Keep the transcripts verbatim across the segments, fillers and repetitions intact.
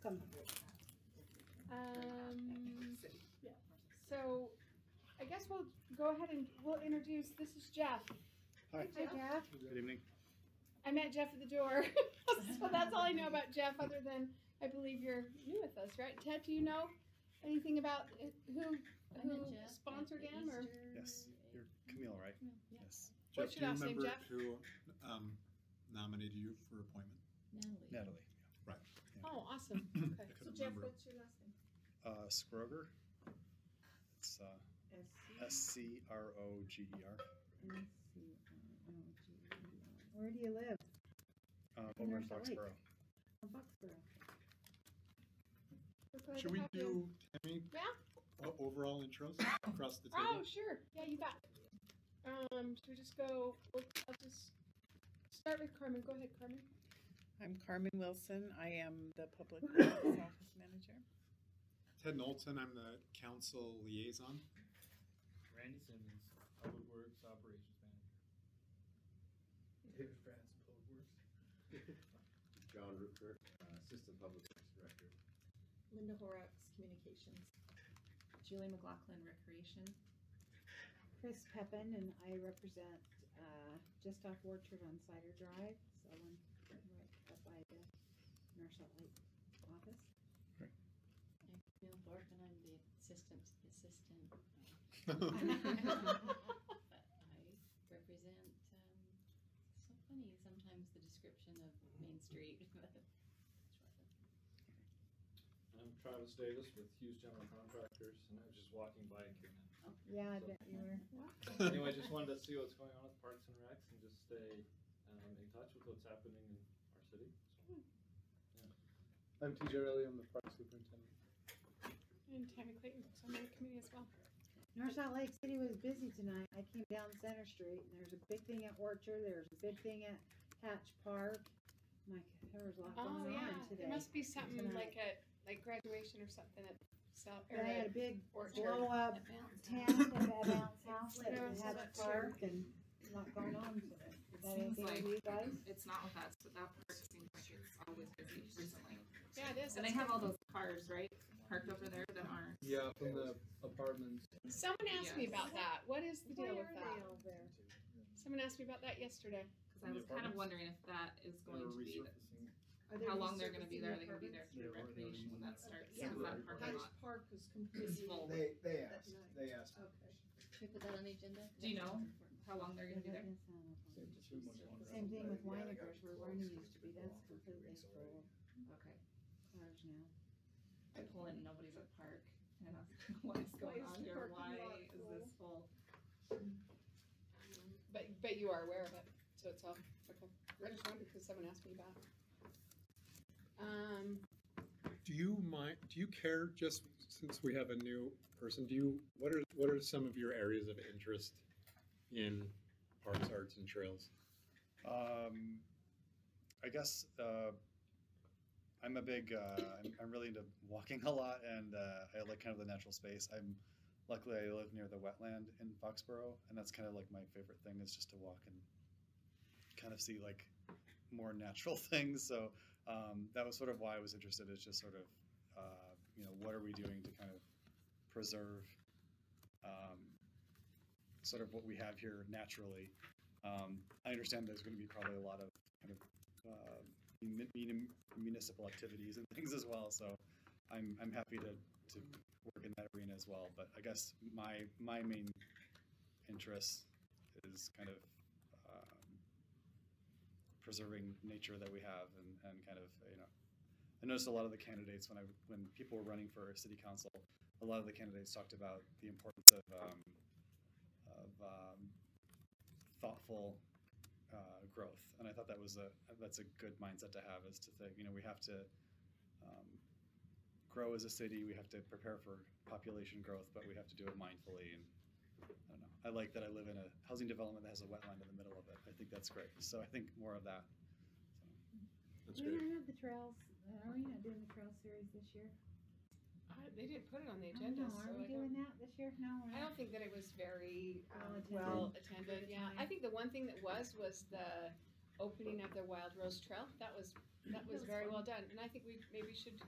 comfortable with that. Um, yeah. So, I guess we'll go ahead and we'll introduce. This is Jeff. Hi. Hi, Jeff. Good evening. I met Jeff at the door, so that's all I know about Jeff. Other than I believe you're new with us, right? Ted, do you know anything about it- who who sponsored him or? Yes, you're Camille, right? Yeah. Yes. What's Jeff, your do last you name, remember Jeff? who um, nominated you for appointment? Natalie. Natalie. Right. Yeah. Oh, awesome. Okay. I So couldn't Jeff, remember. what's your last name? Uh, Scroger. It's uh, S C R O G E R. Where do you live? Uh, In over in North Lake. Foxborough. Oh, Foxborough. We're glad Should to we have you. do, Tammy, Yeah. o- overall intros across the table? Oh, sure. Yeah, you bet. Um, should we just go? We'll, I'll just start with Carmen. Go ahead, Carmen. I'm Carmen Wilson. I am the Public Works Office Manager. Ted Knowlton, I'm the council liaison. Randy Simmons, Public Works Operations Manager. David Francis, Public Works. John Rupert, uh, Assistant Public Works Director. Linda Horrocks, Communications. Julie McLaughlin, Recreation. Chris Pepin, and I represent uh, just off Orchard on Cider Drive, so I'm right up by the North Salt Lake office. I'm Camille Thorpe, and I'm the assistant assistant. Oh, But I represent, um, so funny, sometimes the description of Main Street. I'm Travis Davis with Hughes General Contractors, and I was just walking by and came in. Yeah, I So- bet you were. Anyway, just wanted to see what's going on with Parks and Recs and just stay um, in touch with what's happening in our city. So, I'm T J Riley, I'm the Park Superintendent. And Tammy Clayton, who's on the committee as well. North Salt Lake City was busy tonight. I came down Center Street, and there's a big thing at Orchard, there's a big thing at Hatch Park. Like, there was a lot Oh going yeah, on today. there must be something tonight. like a like graduation or something at South or They had a at big Orchard. blow up That bounce. tent at that bounce house at Yeah, I saw Hatch that too. Park, and a lot going on today. Is that Seems anything like with you guys? it's not with us, but that park seems like it's always busy recently. Yeah, it is. And they That's have good. all those cars, right, parked over there that aren't. Yeah, from the apartments. Someone asked me Yes. about that. What is the deal Why with are that? they all there? Someone asked me about that yesterday. Because I was kind of wondering if that is going to be, the- Are they how long they're gonna be resurfacing there, the are they gonna be there apartments? through recreation when that starts, Yeah. because that parking Hatch lot Park is is completely. full. They, they At asked, night. they asked. Okay. Should we put that on the agenda? Do you know how long they're gonna be there? Same thing with Weinigers, where Vernon used to be, that's completely full Okay. of cars now. I pull in and nobody's at park, and I was like, what is going Why is on the here, parking why lot is full? this full? But but you are aware of it, so it's all okay. I just wondered because someone asked me about it. Um, Do you mind, do you care, just since we have a new person, do you, what are, what are some of your areas of interest in parks, arts, and trails? Um, I guess uh, I'm a big. Uh, I'm, I'm really into walking a lot, and uh, I like kind of the natural space. I'm luckily I live near the wetland in Foxborough, and that's kind of like my favorite thing is just to walk and kind of see like more natural things. So um, that was sort of why I was interested. Is just sort of uh, you know, what are we doing to kind of preserve um, sort of what we have here naturally. Um, I understand there's going to be probably a lot of kind of uh, mun- mun- municipal activities and things as well. So I'm I'm happy to, to work in that arena as well. But I guess my my main interest is kind of um, preserving nature that we have and, and kind of, you know, I noticed a lot of the candidates when I when people were running for city council, a lot of the candidates talked about the importance of um, of um, thoughtful uh, growth, and I thought that was a that's a good mindset to have. Is to think, you know, we have to um, grow as a city. We have to prepare for population growth, but we have to do it mindfully. And I don't know. I like that I live in a housing development that has a wetland in the middle of it. I think that's great. So I think more of that. So. That's We great. don't have the trails, uh, are we not doing the trail series this year? I, they didn't put it on the I don't agenda, know. so Are we I doing don't, that this year? No, we're I not. don't think that it was very Well um, attended. well attended. Good Yeah, time. I think the one thing that was was the opening of the Wild Rose Trail. That was that was was very fun. well done, and I think we maybe should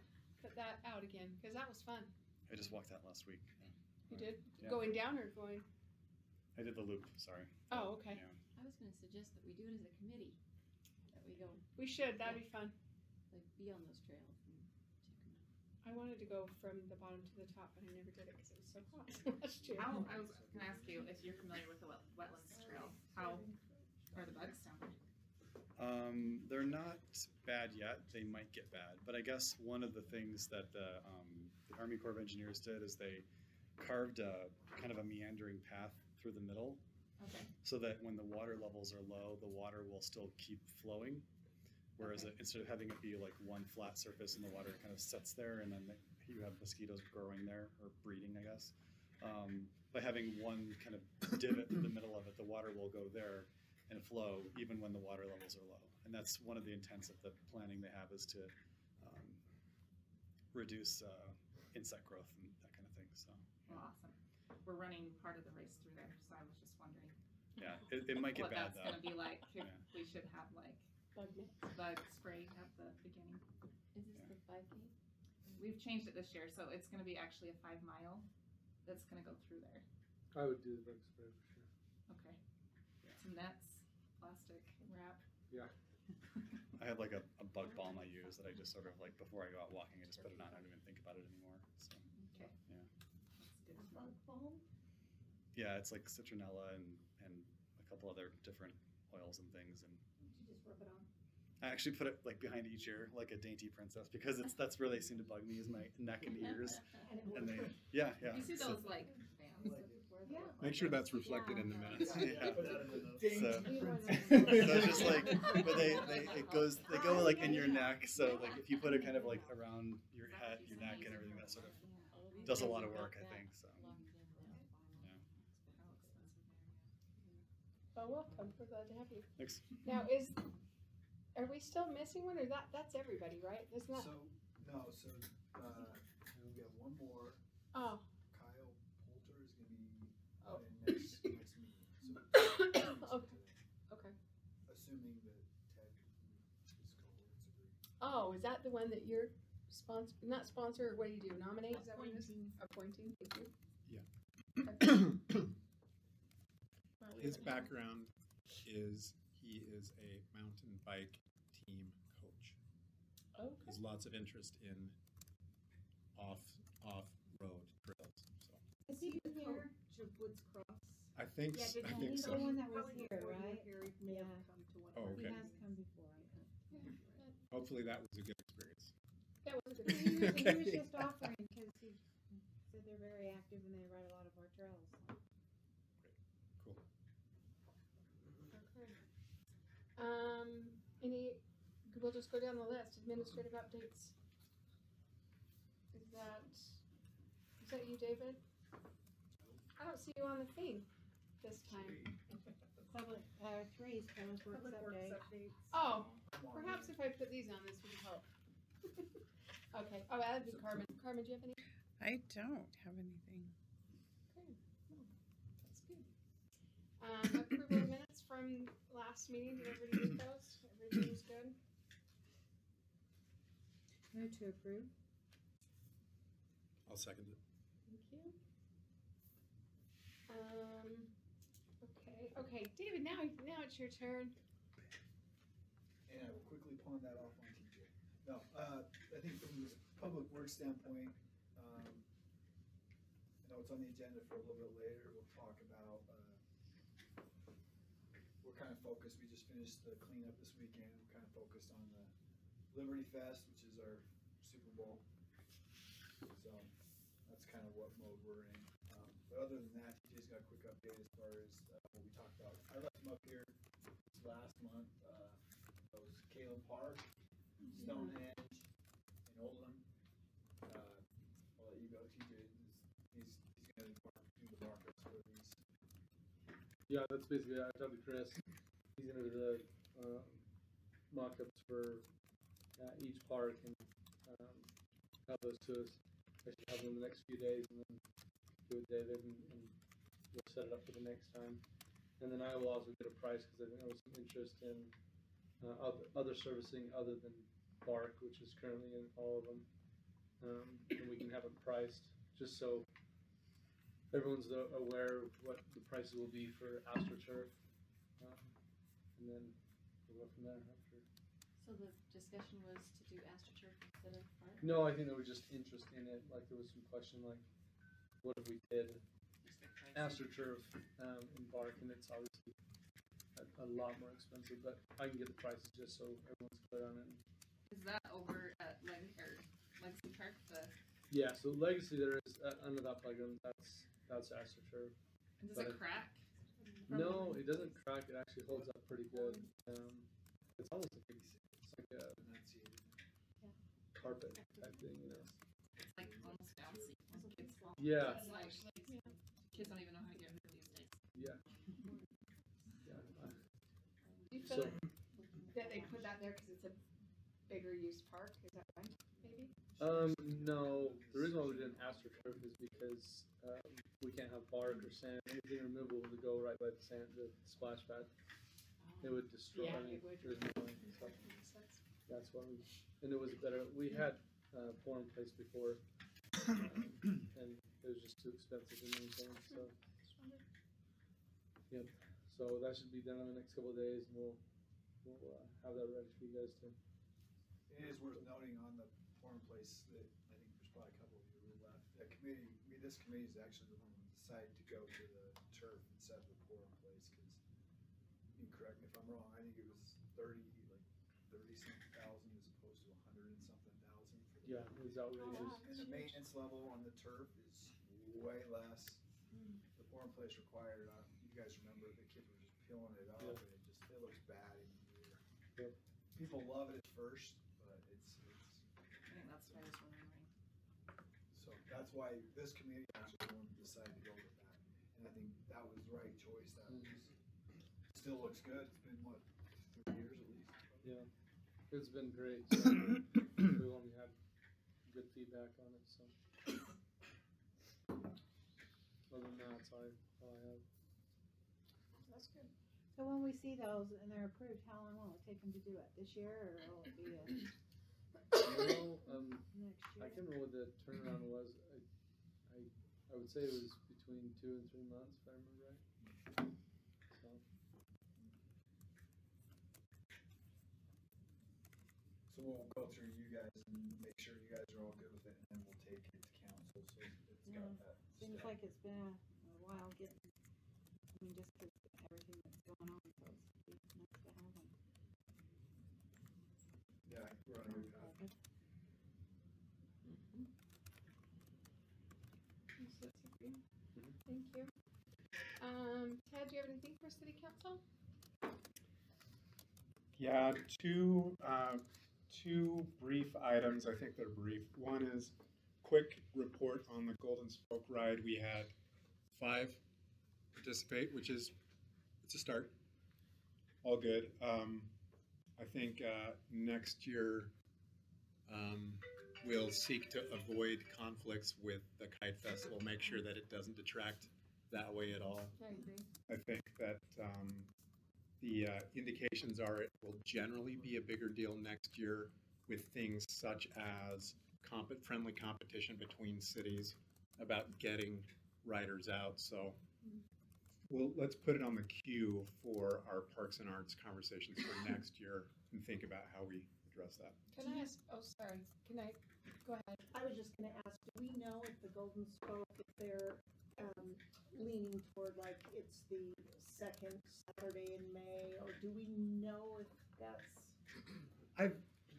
put that out again, because that was fun. I just walked that last week. You did? Yeah. Going down or going? I did the loop, sorry. Oh, okay. Yeah. I was gonna suggest that we do it as a committee, that we go, We should, that'd be fun. like, be on those trails and check them out. I wanted to go from the bottom to the top, but I never did it because it was so hot last year. How, I was gonna ask you if you're familiar with the wet, wetlands trail, how are the bugs down there? Um, they're not bad yet. They might get bad. But I guess one of the things that the, um, the Army Corps of Engineers did is they carved a kind of a meandering path through the middle Okay. so that when the water levels are low, the water will still keep flowing. Whereas Okay. it, instead of having it be like one flat surface and the water kind of sits there and then the, you have mosquitoes growing there or breeding, I guess. Um, by having one kind of divot through the middle of it, the water will go there and flow even when the water levels are low. And that's one of the intents of the planning they have is to um, reduce uh, insect growth and that kind of thing. So Well, awesome. We're running part of the race through there, so I was just wondering. yeah, it, it might get what bad that's though. gonna be like, if Yeah. we should have like Bug net. bug spray at the beginning. Is this Yeah. the five K? We've changed it this year, so it's gonna be actually a five mile that's gonna go through there. I would do the bug spray for sure. Okay. Some nets, plastic wrap. I have like a, a bug balm I use that I just sort of like before I go out walking, I just put it on. I don't even think about it anymore. So Okay. Yeah. That's good. Bug balm? yeah, it's like citronella and and a couple other different oils and things and. Did you just rub it on? I actually put it like behind each ear, like a dainty princess, because it's that's where they seem to bug me is my neck and ears, And it and they worked. yeah yeah. You see So- those like bands? Yeah. Make sure that's reflected in the minutes. yeah. Put that in the notes. So, We wanna- so it's just like, but they, they it goes they go like in your neck. So like if you put it kind of like around your head, your neck, and everything, that sort of does a lot of work, I think. So Well, welcome. We're glad to have you. thanks. Now, is, are we still missing one or that, that's everybody, right? Isn't that, So, no, so, uh, we got one more. oh, Kyle Poulter is gonna be Oh. in next, next meeting, so. Okay. okay. Assuming that Ted and his cohorts agree. Oh, is that the one that you're sponsor, not sponsor, or what do you do, nominate? Is that what it is? Appointing, thank you. His background is he is a mountain bike team coach. Okay. There's lots of interest in off off road trails. So Is he here to Woods Cross? I think Yeah, s- did I he- think he's so. the one that was Probably here, before you were right? here, he may have Yeah. come to one. Oh, He okay. has come before, I think. Hopefully that was a good experience. That was a good He was, he was Okay. just offering, cause he said they're very active and they ride a lot of our trails. so. Cool. Okay. Um, any, we'll just go down the list, administrative updates. Is that, is that you, David? I don't see you on the thing this time. Public, uh, three is public works Public works update. updates. Oh, perhaps if I put these on, this would help. Okay, oh, that'd be Carmen. Carmen, do you have any? I don't have anything. Okay, that's good. Um, approval of minutes from last meeting, did everybody get those? Everything was good? Move to approve. I'll second it. Thank you. Um, okay, okay, David, now, now it's your turn. And I will quickly pawn that off on T J. No, uh, I think from the public works standpoint, um, I know it's on the agenda for a little bit later, we'll talk about, uh, we're kind of focused, we just finished the cleanup this weekend, we're kind of focused on the Liberty Fest, which is our Super Bowl. So, that's kind of what mode we're in. Um, but other than that, T J's got a quick update as far as, uh, what we talked about. I left him up here this last month, uh, it was Caleb Park, Stonehenge, and Oldham. Uh, I'll let you go, T J, he's, he's, he's gonna mark, do the markers for these. Yeah, that's basically, I talked to Chris, he's gonna do the, uh, mock-ups for, uh, each park and, um, have those to us. I should have them in the next few days and then do it with David and, and we'll set it up for the next time. And then I will also get a price, cause I think there was some interest in, uh, other, other servicing other than Bark, which is currently in all of them. um, and we can have it priced, just so everyone's a- aware of what the prices will be for AstroTurf. Um, and then we'll go from there after. So the discussion was to do AstroTurf instead of Bark? No, I think there was just interest in it, like there was some question like, what if we did AstroTurf um, in Bark, and it's obviously a, a lot more expensive, but I can get the prices just so everyone's clear on it. Is that over at Leg or Legacy Park? The Yeah, so Legacy there is uh, under that playground. That's that's AstroTurf. and does But it crack? No, it doesn't crack. It actually holds up pretty good. Um, it's almost like a, it's like a carpet type thing, you know. It's like almost bouncy when kids fall. Yeah. It's like kids don't even know how to get hurt these days. Yeah. Yeah. Do you So feel that they put that there because it's a bigger used park? Is that right? Maybe. um, no, the reason why we didn't AstroTurf is because um, we can't have bark or sand, anything removable to go right by the sand, the splash pad. It would destroy. Yeah, I mean, it would. there's no way. So that's why we, and it was better. We had uh, pour in place before, um, and it was just too expensive to maintain. So, yep. So that should be done in the next couple of days, and we'll we'll uh, have that ready for you guys to. It is worth noting on the forum place that I think there's probably a couple of you who left. That committee, we, this committee is actually the one who decided to go to the turf instead of the forum place, because you can correct me if I'm wrong, I think it was thirty, like thirty something thousand as opposed to a hundred and something thousand for the. Yeah, it was outrageous. And the maintenance level on the turf is way less. The forum place required, uh, you guys remember the kids were just peeling it up, Yeah. and it just, it looks bad in here. Yep. People love it at first, but it's, it's, I think that's what I was wondering. so that's why this committee actually the one who decided to go with that. And I think that was the right choice, that was, still looks good, it's been what, three years at least? Yeah, it's been great. So we've only had good feedback on it. So other than that, that's all I, all I have. That's good. So when we see those and they're approved, how long will it take them to do it? This year, or will it be a No, um, next I year? can't remember what the turnaround was. I, I, I would say it was between two and three months, if I remember right. So, So we'll go through you guys and make sure you guys are all good with it, and then we'll take it to council, so it's Yeah. got that. Seems step. like it's been a, a while getting, I mean, just 'cause everything that's going on, so it's it'd be nice to have them. Yeah, we're on a good path. Yes, that's okay. Thank you. Um, Ted, do you have anything for city council? Yeah, two, uh, two brief items. I think they're brief. One is quick report on the Golden Spoke ride. We had five participate, which is, it's a start. All good. Um, I think uh, next year um, we'll seek to avoid conflicts with the Kite Festival, make sure that it doesn't detract that way at all. I agree. I think that um, the uh, indications are it will generally be a bigger deal next year with things such as comp- friendly competition between cities about getting riders out. So well, let's put it on the queue for our Parks and Arts conversations for next year and think about how we address that. Can I ask, oh, sorry, can I, go ahead. I was just gonna ask, do we know if the Golden Spoke, if they're, um, leaning toward like it's the second Saturday in May, or do we know if that's? I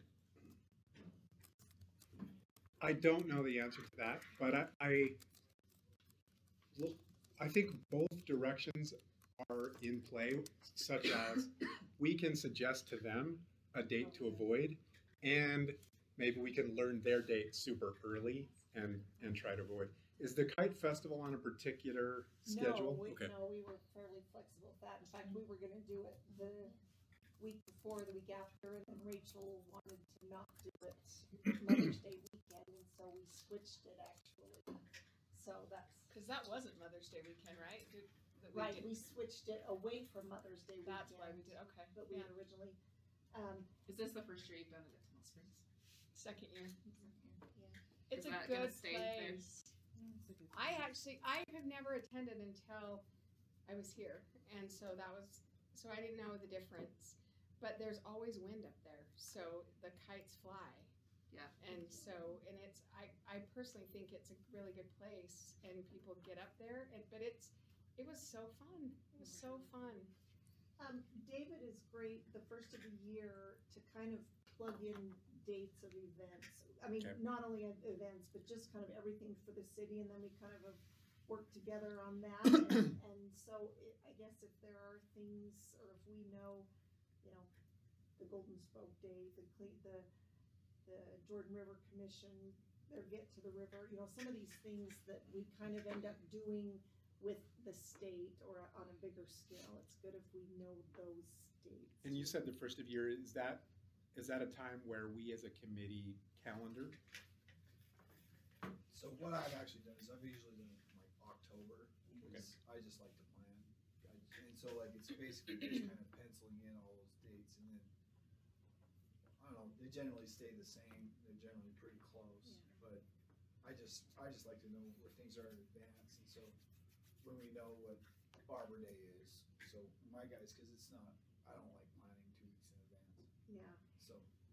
I don't know the answer to that, but I, I look. I think both directions are in play, such as we can suggest to them a date to avoid, and maybe we can learn their date super early and and try to avoid. Is the Kite Festival on a particular schedule? No, we, Okay. no, we were fairly flexible with that. In fact, we were gonna do it the week before, the week after, and then Rachel wanted to not do it Mother's Day weekend, and so we switched it actually. So that's. Cause that wasn't Mother's Day weekend, right? Did, that we Right, did- we switched it away from Mother's Day weekend. That's why we did, okay. But we Yeah. had originally, um, Is this the first year you've done it at Tunnel Springs? Second year. Second year. It's Is a that gonna good stay there? place. I actually, I have never attended until I was here, and so that was, so I didn't know the difference. But there's always wind up there, so the kites fly. Yeah. And so, and it's, I, I personally think it's a really good place, and people get up there, and, but it's, it was so fun. It was so fun. Um, David is great the first of the year to kind of plug in dates of events. I mean, Okay. not only of events, but just kind of everything for the city, and then we kind of have worked together on that. and, and so it, I guess if there are things, or if we know, you know, the Golden Spoke Day, the cle- the the Jordan River Commission, their Get to the River, you know, some of these things that we kind of end up doing with the state or on a bigger scale. It's good if we know those dates. And you said the first of year, is that, is that a time where we as a committee calendar? So what I've actually done is I've usually done it in like October, because I just like to plan. I- And so like it's basically just kind of penciling in all those dates, and then, I don't know, they generally stay the same, they're generally pretty close. But I just, I just like to know where things are in advance, and so when we know what Arbor Day is, so my guys, cause it's not, I don't like planning two weeks in advance. Yeah. So,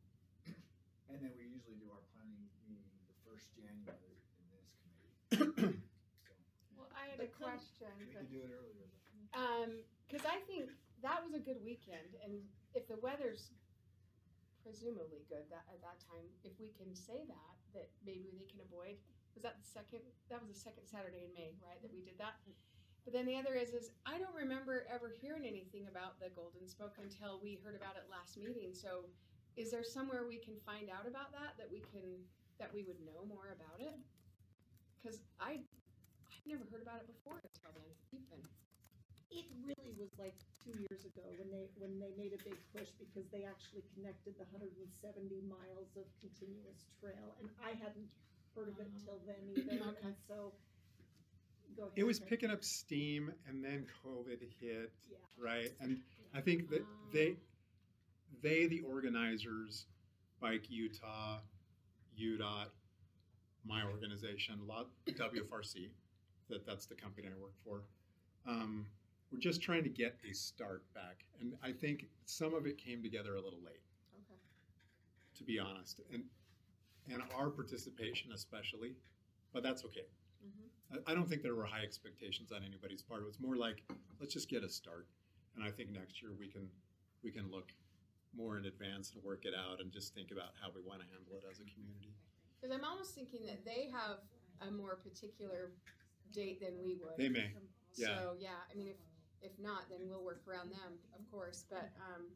and then we usually do our planning meeting the first January in this committee. Well, I had a But come- question. We but- could do it earlier, but. Um, cause I think that was a good weekend, and if the weather's presumably good that, at that time, if we can say that, that maybe they can avoid, was that the second, that was the second Saturday in May, right, that we did that? But then the other is, is I don't remember ever hearing anything about the Golden Spoke until we heard about it last meeting, so is there somewhere we can find out about that, that we can, that we would know more about it? Cause I, I've never heard about it before until then, even. It really was like two years ago when they, when they made a big push because they actually connected the hundred and seventy miles of continuous trail, and I hadn't heard of it till then either, Okay. and so, go ahead. It was Craig. picking up steam and then COVID hit, Yeah. right? And I think that they, they, the organizers, Bike Utah, U DOT, my organization, Lot, W F R C, that that's the company I work for. Um, we're just trying to get a start back. And I think some of it came together a little late, Okay. to be honest, and, and our participation especially, but that's okay. Mhm. I, I don't think there were high expectations on anybody's part. It was more like, let's just get a start. And I think next year we can, we can look more in advance and work it out and just think about how we want to handle it as a community. Cause I'm almost thinking that they have a more particular date than we would. They may, yeah. So, yeah, I mean, if, if not, then we'll work around them, of course, but, um,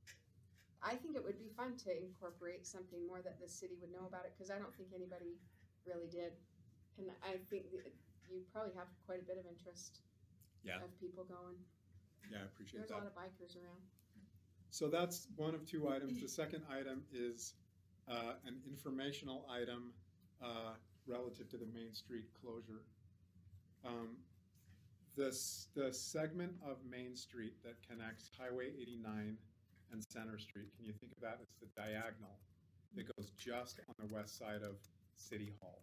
I think it would be fun to incorporate something more that the city would know about it, cause I don't think anybody really did. And I think that you probably have quite a bit of interest Yeah, of people going. yeah, I appreciate There's a lot that. of bikers around. So that's one of two items. The second item is uh, an informational item uh, relative to the Main Street closure. Um, This, the segment of Main Street that connects Highway eighty-nine and Center Street, can you think of that as the diagonal that goes just on the west side of City Hall?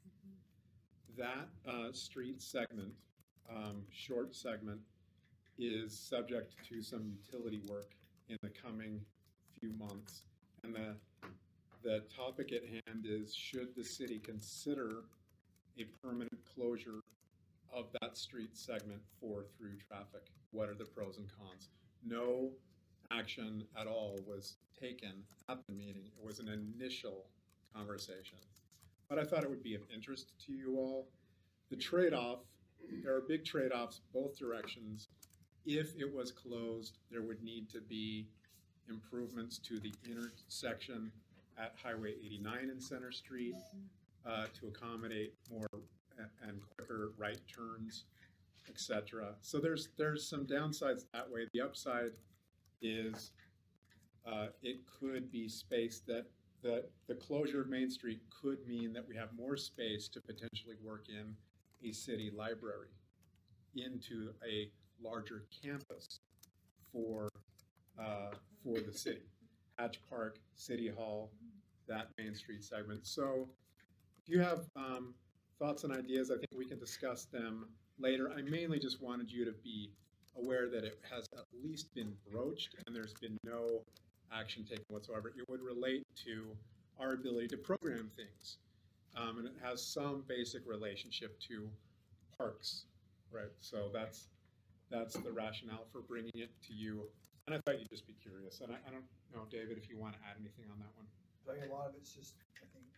That uh, street segment, um, short segment, is subject to some utility work in the coming few months. And the, the topic at hand is, should the city consider a permanent closure of that street segment for through traffic? What are the pros and cons? No action at all was taken at the meeting. It was an initial conversation. But I thought it would be of interest to you all. The trade-off, there are big trade-offs both directions. If it was closed, there would need to be improvements to the intersection at Highway eighty-nine and Center Street uh, to accommodate more a- and quicker right turns, et cetera. So there's there's some downsides that way. The upside is uh, it could be space that that the closure of Main Street could mean that we have more space to potentially work in a city library into a larger campus for uh, for the city. Hatch Park, City Hall, that Main Street segment. So if you have um, thoughts and ideas, I think we can discuss them later. I mainly just wanted you to be aware that it has at least been broached and there's been no action taken whatsoever. It would relate to our ability to program things. Um, and it has some basic relationship to parks, right? So that's that's the rationale for bringing it to you. And I thought you'd just be curious. And I, I don't know, David, if you want to add anything on that one. I think a lot of it's just, I think,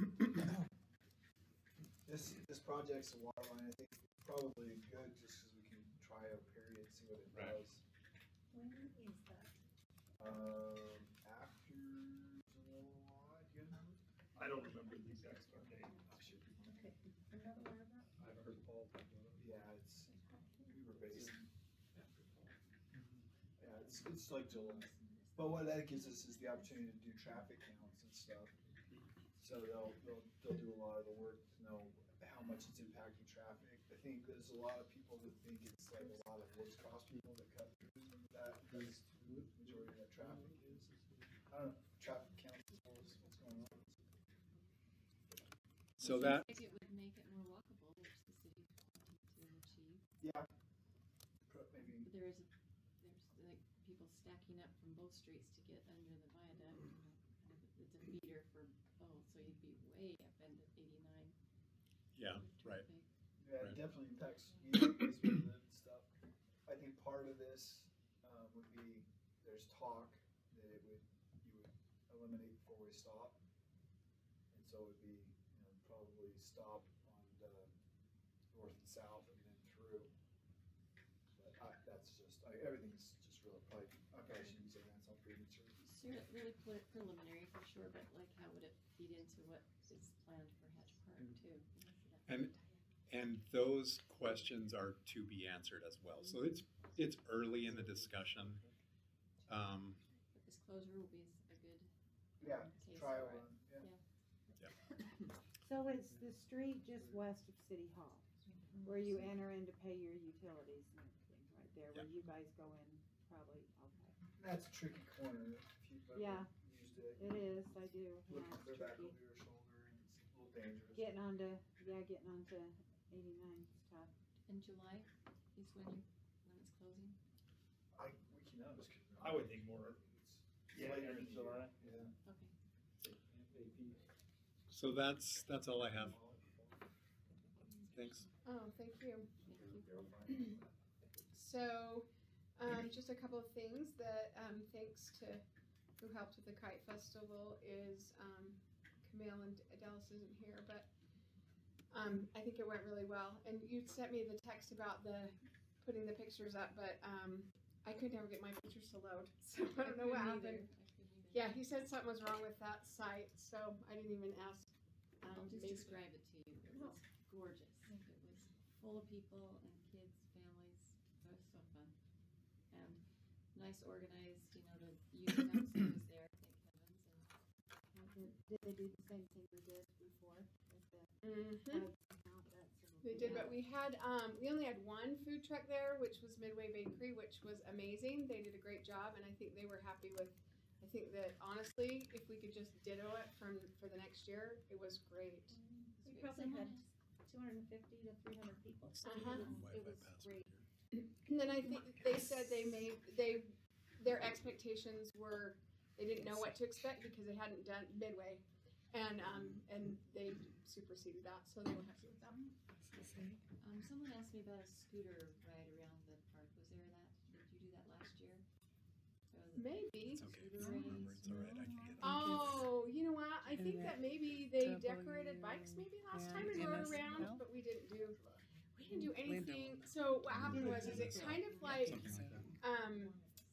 this, this project's a water line, I think probably good just because we can try a period, see what it Right. does. When is that? Um, after July, do you know? I don't remember the exact start date. Okay, another one of that? I've heard Paul talk about it. Yeah, it's Weaver Basin. Yeah, it's, it's like July. But what that gives us is the opportunity to do traffic counts and stuff. So they'll, they'll, they'll do a lot of the work to know how much it's impacting traffic. I think there's a lot of people that think it's like a lot of Woods Cross people that cut through that, because the majority of that traffic is. I don't know, traffic counts is what's what's going on. So It that, seems like it would make it more walkable, which the city is wanting to achieve. Yeah. Pro- Maybe, But there is, a there's like people stacking up from both streets to get under the viaduct, you know, kind of, it's a feeder for both, so you'd be way up into eighty-nine. yeah, with right. traffic. yeah, Right. it definitely impacts Weaver Basin and stuff. I think part of this, um, would be, there's talk that it would, you would eliminate four-way stop. And so it would be, you know, probably stop on the north and south and then through. But I, that's just, I, everything's just really, probably, I probably shouldn't say that, it's all premature. It's re- really pre- preliminary for sure, but like how would it feed into what is planned for Hatch Park too? you know, so that- And and those questions are to be answered as well. So it's it's early in the discussion. Um, But this closure will be a good Yeah, case trial for it. run, yeah. So it's the street just west of City Hall, where you enter in to pay your utilities and everything, right there, where you guys go in, probably, okay. That's a tricky corner, if you've Yeah. ever used it. It is, I do, yeah, Look it's clear back tricky. over your shoulder and it's a little dangerous. Getting onto, yeah, getting onto eighty-nine is tough. In July is when you, when it's closing? I, we can notice. I would think more. It's Yeah, later in in July. July. Yeah. Okay. so that's that's all I have. Thanks. Oh, thank you. Thank you. So, um, just a couple of things that, um, thanks to who helped with the Kite Festival is, um, Camille and Dallas isn't here, but, um, I think it went really well. And you sent me the text about the, putting the pictures up, but, um, I could never get my pictures to load, so I don't know what couldn't happened. either. I couldn't either. Yeah, he said something was wrong with that site, so I didn't even ask. I'll Um, just maybe- describe it to you. It was gorgeous. It was full of people and kids, families. It was so fun. And nice organized, you know, the youth council was there, thank heavens. And Did did they do the same thing we did before with the Mhm. flag count? That's a little They bit- did, but we had, um, we only had one food truck there, which was Midway Bakery, which was amazing. They did a great job, and I think they were happy with, I think that honestly, if we could just ditto it from, for the next year, it was great. We probably had two hundred and fifty to three hundred people, so it Uh-huh. was, it was great. And then I think they said they made, they, their expectations were, they didn't know what to expect because they hadn't done Midway. And, um, and they superseded that, so they were happy with that. Um, someone asked me about a scooter ride around the park. Was there that? Did you do that last year? Or was it Maybe. It's okay. scooter Remember, race? it's all right. I can get it. Oh, you know what? I And think that that maybe they W decorated bikes maybe last and time and N rode S around, L? but we didn't do, we didn't do Linda. anything. So what happened was, is it kind of like, Something like that. um,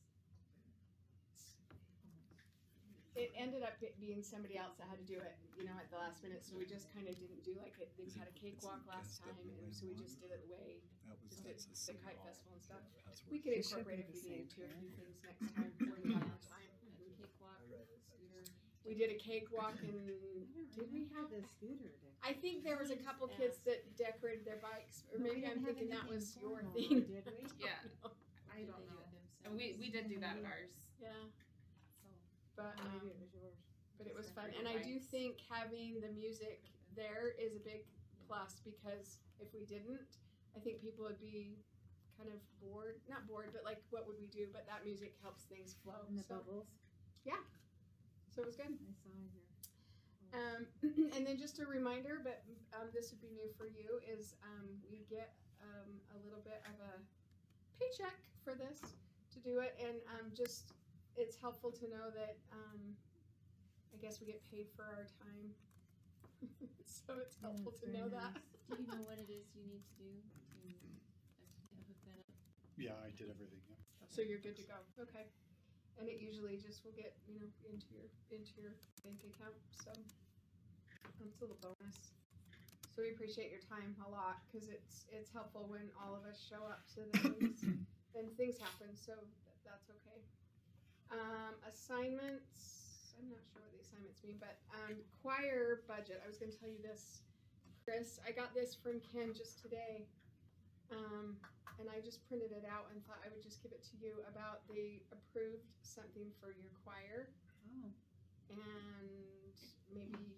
it ended up be- being somebody else that had to do it, you know, at the last minute. So we just kind of didn't do like it. They Is had a it- cakewalk is it last S time, W and so we one? just did it the way That was just that's the, a the city kite hall festival and stuff. password. We could It should incorporate be if the we needed same to a few here. things next time when we have more time. A cakewalk, scooter. We did a cakewalk and did we have the scooter deck? I think there was a couple kids that decorated their bikes, or maybe I'm thinking that was your formal, thing. did we? Yeah, I don't know. And we, we did do that at ours. Yeah, So but, Or um, maybe it was yours. but it was fun, and I do think having the music there is a big plus, because if we didn't, I think people would be kind of bored, not bored, but like, what would we do? But that music helps things flow. And the So, bubbles, so it was good. I saw here. Um, and then just a reminder, but um, this would be new for you, is um, we get um, a little bit of a paycheck for this to do it, and um, just it's helpful to know that um, I guess we get paid for our time. So it's Yeah, helpful that's to very know nice. that. Do you know what it is you need to do to actually hook that up? Yeah, I did everything. Yeah. So you're good to go. Okay. And it usually just will get, you know, into your into your bank account. So it's a little bonus. So we appreciate your time a lot, because it's it's helpful when all of us show up to the things and things happen. So th- that's okay. Um, assignments. I'm not sure what the assignments mean, but um, choir budget. I was going to tell you this, Chris. I got this from Ken just today. Um, and I just printed it out and thought I would just give it to you about they approved something for your choir, Oh, and maybe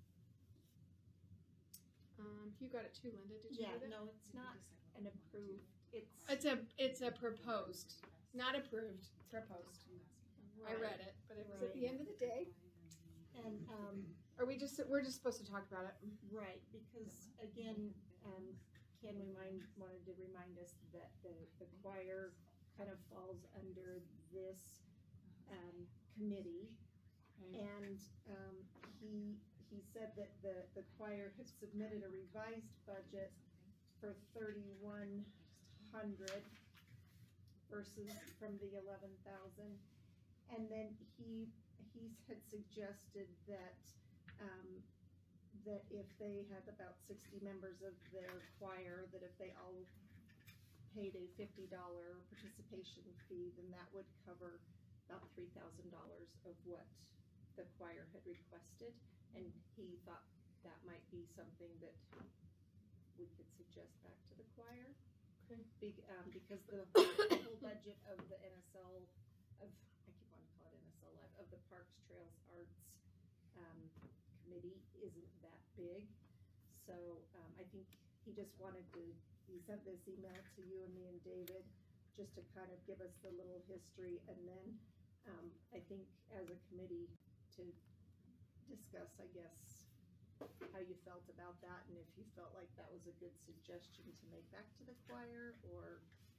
um, you got it too, Linda. Did you Yeah, get it? no, it's not an approved, it's. It's a it's a proposed, not approved, proposed. I read it, but it was at the end of the day. And, um, Are we just we're just supposed to talk about it? right, because again, um, Ken remind, wanted to remind us that the, the choir kind of falls under this, um, committee. And, um, he, he said that the, the choir had submitted a revised budget for thirty-one hundred versus from the eleven thousand. And then he, he had suggested that, um, that if they had about sixty members of their choir, that if they all paid a fifty dollar participation fee, then that would cover about three thousand dollars of what the choir had requested. And he thought that might be something that we could suggest back to the choir. Okay. Be, um, because the whole budget of the N S L, of, I keep wanting to call it N S L Live, of the Parks, Trails, Arts, um, committee isn't that big. So, um, I think he just wanted to, he sent this email to you and me and David, just to kind of give us the little history, and then, um, I think as a committee to discuss, I guess, how you felt about that, and if you felt like that was a good suggestion to make back to the choir, or.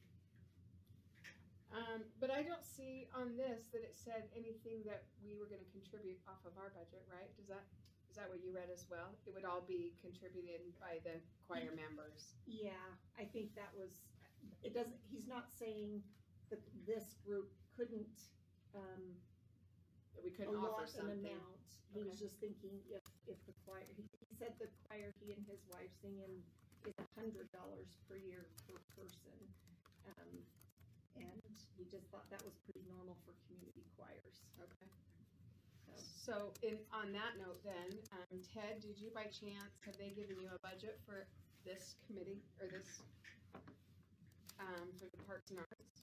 Um, but I don't see on this that it said anything that we were gonna contribute off of our budget, right? Does that, is that what you read as well? It would all be contributed by the choir members. Yeah, I think that was, it doesn't, he's not saying that this group couldn't, um, That we couldn't offer allot an something. amount. He was Okay. just thinking if, if the choir, he, he said the choir he and his wife sing in is a hundred dollars per year per person. Um, and he just thought that was pretty normal for community choirs, Okay. so. So in, on that note then, um, Ted, did you by chance, have they given you a budget for this committee, or this, um, for the Parks and Arts?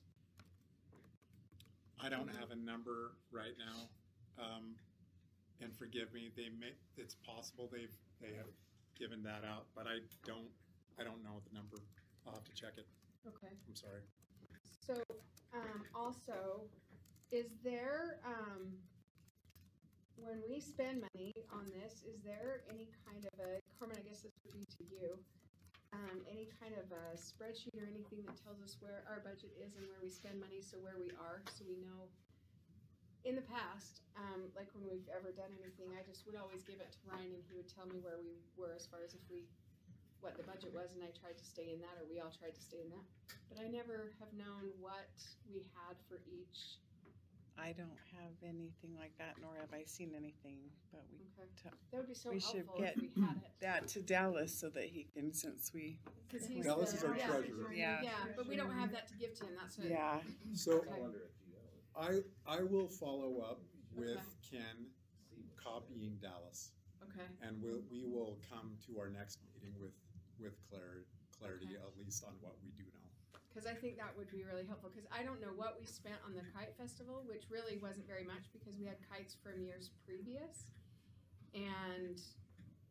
I don't have a number right now, um, and forgive me, they may, it's possible they've, they have given that out, but I don't, I don't know the number. I'll have to check it. Okay. I'm sorry. So, um, also, is there, um, when we spend money on this, is there any kind of a, Carmen, I guess this would be to you, um, any kind of a spreadsheet or anything that tells us where our budget is and where we spend money, so where we are, so we know? In the past, um, like when we've ever done anything, I just would always give it to Ryan and he would tell me where we were as far as if we, what the budget was, and I tried to stay in that, or we all tried to stay in that. But I never have known what we had for each. I don't have anything like that, nor have I seen anything, but we, Okay. t- That would be so we should helpful get if we had it. that to Dallas so that he can, since we, 'Cause he's Dallas the- is our yeah, treasurer. Yeah. Yeah, but we don't have that to give to him, that's what. yeah. So Okay. I wonder if you know. I, I will follow up with Okay. Ken copying Dallas, Okay, and we'll, we will come to our next meeting with, with clar- clarity, Okay. at least on what we do know. cause I think that would be really helpful, cause I don't know what we spent on the kite festival, which really wasn't very much because we had kites from years previous. And we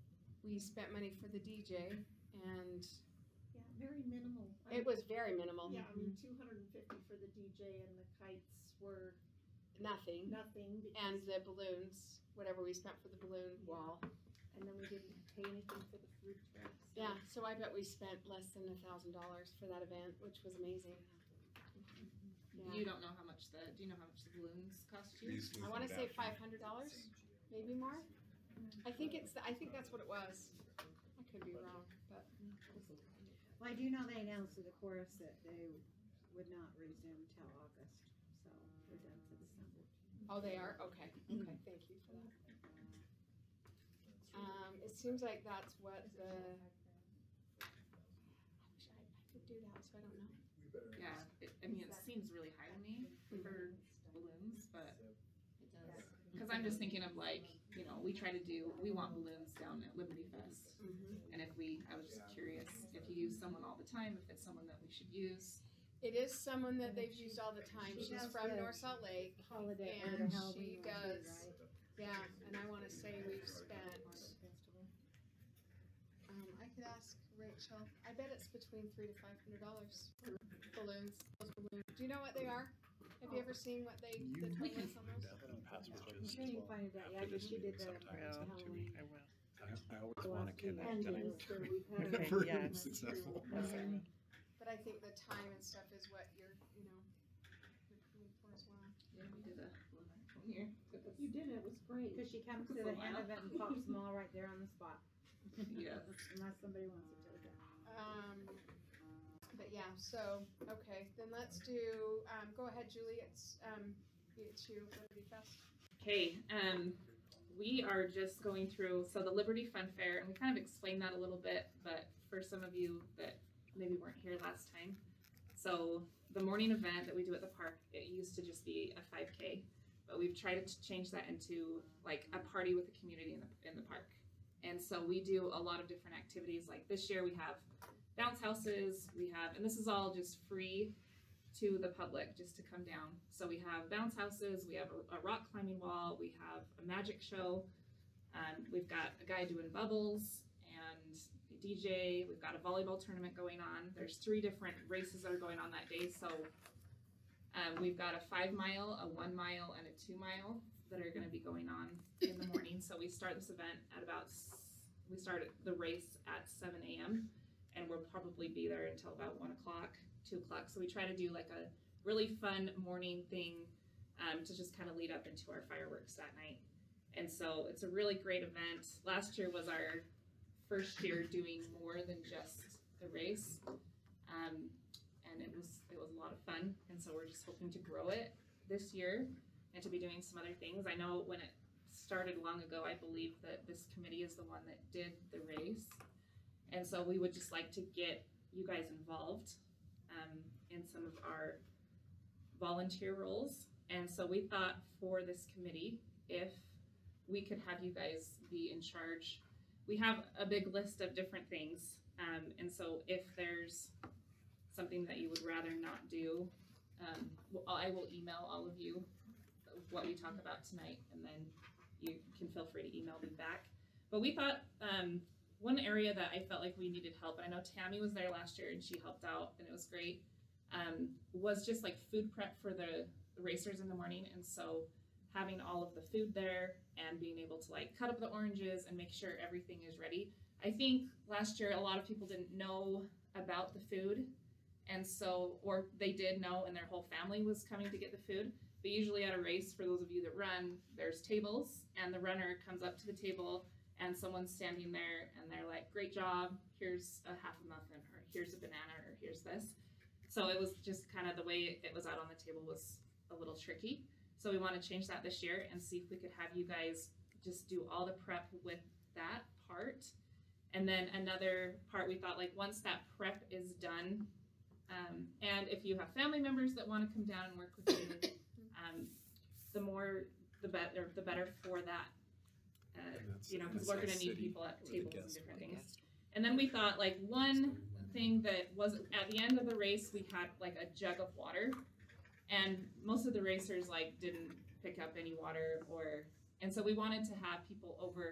we spent money for the D J, and Yeah, very minimal. I it mean, was very minimal. Yeah, I mean, two hundred and fifty for the D J and the kites were Nothing. nothing. because- And the balloons, whatever we spent for the balloon wall. And then we didn't pay anything for the food truck. so- Yeah, so I bet we spent less than a thousand dollars for that event, which was amazing. Yeah. You don't know how much the, do you know how much the balloons cost you? These I wanna say five hundred dollars, maybe more. I think it's, I think that's what it was. I could be wrong, but. Well, I do know they announced to the chorus that they would not resume till August, so we're done for December. Oh, they are? Okay, okay, thank you for that. Um, it seems like that's what the. I wish I, I could do that, so I don't know. We better Yeah, ask. it, I mean, it seems really high to me for balloons, but It does. because I'm just thinking of like, you know, we try to do, we want balloons down at Liberty Fest, Mm-hmm. and if we, I was just curious if you use someone all the time, if it's someone that we should use. It is someone that they've used all the time. She She's does from the North Salt Lake. Holiday or And the Halloween she one too, does, right? yeah, and I wanna say we've spent, Festival. um, I could ask Rachel, I bet it's between three to five hundred dollars for balloons, those balloons. Do you know what they are? Have you ever seen what they, the We total can- is on those? I'm sure you can find it out, yeah, because she did the Halloween. I will. I always the want last to connect weekend, and and so we've had I'm a- never Yeah. successful. Awesome. But I think the time and stuff is what you're, you know, you're paying for as well. Yeah, we did a balloon one year. Took us- You did, it was great. Cause she comes to the end of it and pops them all right there on the spot. Yes. Unless somebody wants to take it. Um, but yeah, so, okay, then let's do, um, go ahead, Julie, it's, um, it's you, Liberty Fest. Okay, um, we are just going through, so the Liberty Fun Fair, and we kind of explained that a little bit, but for some of you that maybe weren't here last time. So the morning event that we do at the park, it used to just be a five K, but we've tried to change that into like a party with the community in the, in the park. And so we do a lot of different activities, like this year we have bounce houses, we have, and this is all just free to the public just to come down. So we have bounce houses, we have a, a rock climbing wall, we have a magic show, um, we've got a guy doing bubbles and a D J, we've got a volleyball tournament going on. There's three different races that are going on that day. So um, we've got a five mile, a one mile, and a two mile that are gonna be going on in the morning. So we start this event at about, s- we start the race at seven A M and we'll probably be there until about one o'clock. two o'clock. So we try to do like a really fun morning thing um, to just kind of lead up into our fireworks that night. And so it's a really great event. Last year was our first year doing more than just the race. Um, and it was it was a lot of fun. And so we're just hoping to grow it this year and to be doing some other things. I know when it started long ago, I believe that this committee is the one that did the race. And so we would just like to get you guys involved um, in some of our volunteer roles. And so we thought for this committee, if we could have you guys be in charge. We have a big list of different things. Um, and so if there's something that you would rather not do, um, well, I will email all of you what we talk about tonight, and then you can feel free to email me back. But we thought um, one area that I felt like we needed help, and I know Tammy was there last year and she helped out and it was great, um, was just like food prep for the, the racers in the morning. And so having all of the food there and being able to like cut up the oranges and make sure everything is ready. I think last year a lot of people didn't know about the food, and so, or they did know and their whole family was coming to get the food. But usually at a race, for those of you that run, there's tables and the runner comes up to the table and someone's standing there and they're like, great job, here's a half a muffin, or here's a banana, or here's this. So it was just kind of the way it was out on the table was a little tricky. So we want to change that this year and see if we could have you guys just do all the prep with that part. And then another part, we thought like once that prep is done, um, and if you have family members that want to come down and work with you, um, the more, the better, the better for that. Uh, you know, because we're going to need people at tables and different things. And then we thought like one thing that was at the end of the race, we had like a jug of water, and most of the racers like didn't pick up any water, or and so we wanted to have people over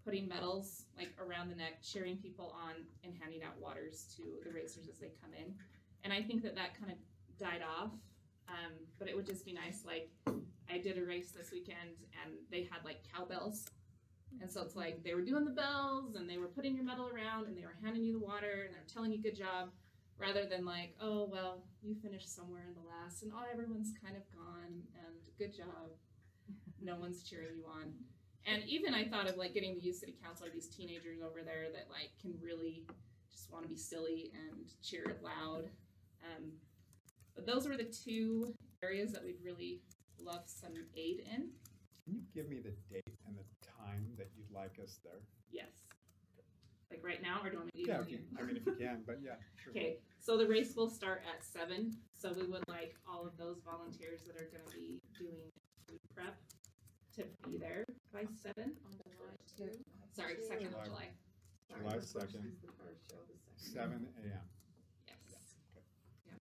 putting medals like around the neck, cheering people on, and handing out waters to the racers as they come in. And I think that that kind of died off. Um, but it would just be nice. Like I did a race this weekend, and they had like cowbells, and so it's like they were doing the bells, and they were putting your medal around, and they were handing you the water, and they were telling you good job, rather than like, oh well, you finished somewhere in the last, and oh everyone's kind of gone, and good job. No one's cheering you on. And even I thought of like getting the youth city council or these teenagers over there that like can really just want to be silly and cheer it loud. Um, but those were the two areas that we'd really love some aid in. Can you give me the date and the time that you'd like us there? Yes. Like right now, or do you want me to Yeah, email if you, you? I mean, if you can, but yeah, sure. Okay, so the race will start at seven. So we would like all of those volunteers that are going to be doing food prep to be there by seven on July two. Sorry, second of July. July second, seven A M. Yes. Okay. Yeah.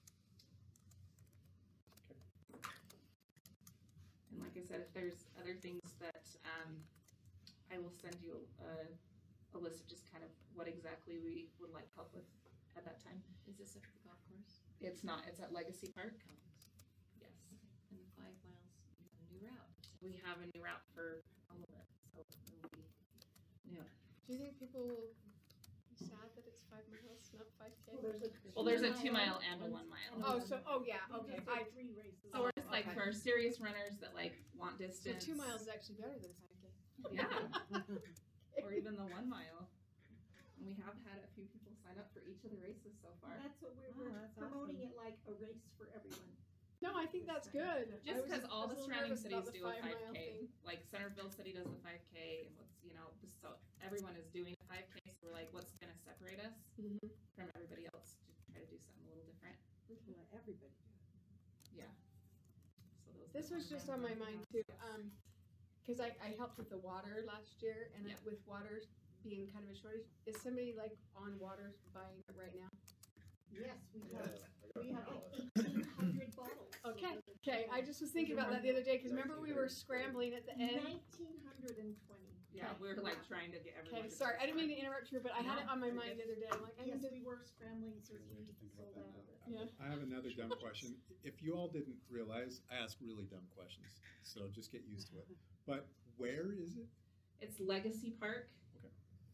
And like I said, if there's other things that um, I will send you a, a list of just kind of what exactly we would like help with at that time. Is this at the golf course? It's not. It's at Legacy Park. Yes. And the five miles, you have a new route. We have a new route for all of it, so it will be new. Do you think people will be sad that it's five miles, not five K? Well, there's a Well, there's a two mile and a one mile. Oh, so, oh, yeah, okay. I, three races. So we're just like okay. for serious runners that like want so distance. two miles is actually better than five K. Yeah. Or even the one mile. And we have had a few people sign up for each of the races so far. That's what we Oh, were that's promoting awesome. it like a race for everyone. No, I think that's good. Just I was- because I all was the a little surrounding nervous cities about the do a five mile K. thing. Like Centerville City does the five K, and what's you know, so everyone is doing a five K. So we're like, what's gonna separate us Mhm. from everybody else? To try to do something a little different. We can let everybody do it. Yeah. So those. This that was wanna just run on my run mind runs, too, yes. um, cause I, I helped with the water last year, and Yeah. with water being kind of a shortage, is somebody like on water buying it right now? Yes, we Yeah, have, I got we have a like pallet. eighteen hundred bottles. Okay, okay, I just was thinking about that the other day, cause remember we were scrambling at the end? Nineteen hundred and twenty. Yeah, we were like trying to get everyone. Okay, to sorry, I didn't mean to participate. interrupt you, but I had it on my you're mind the other day, I'm like, I Yes, need to, we were scrambling, so we Have to think about sold that out now. of it. yeah. I have another dumb question. If you all didn't realize, I ask really dumb questions, so just get used to it. But where is it? It's Legacy Park. Okay.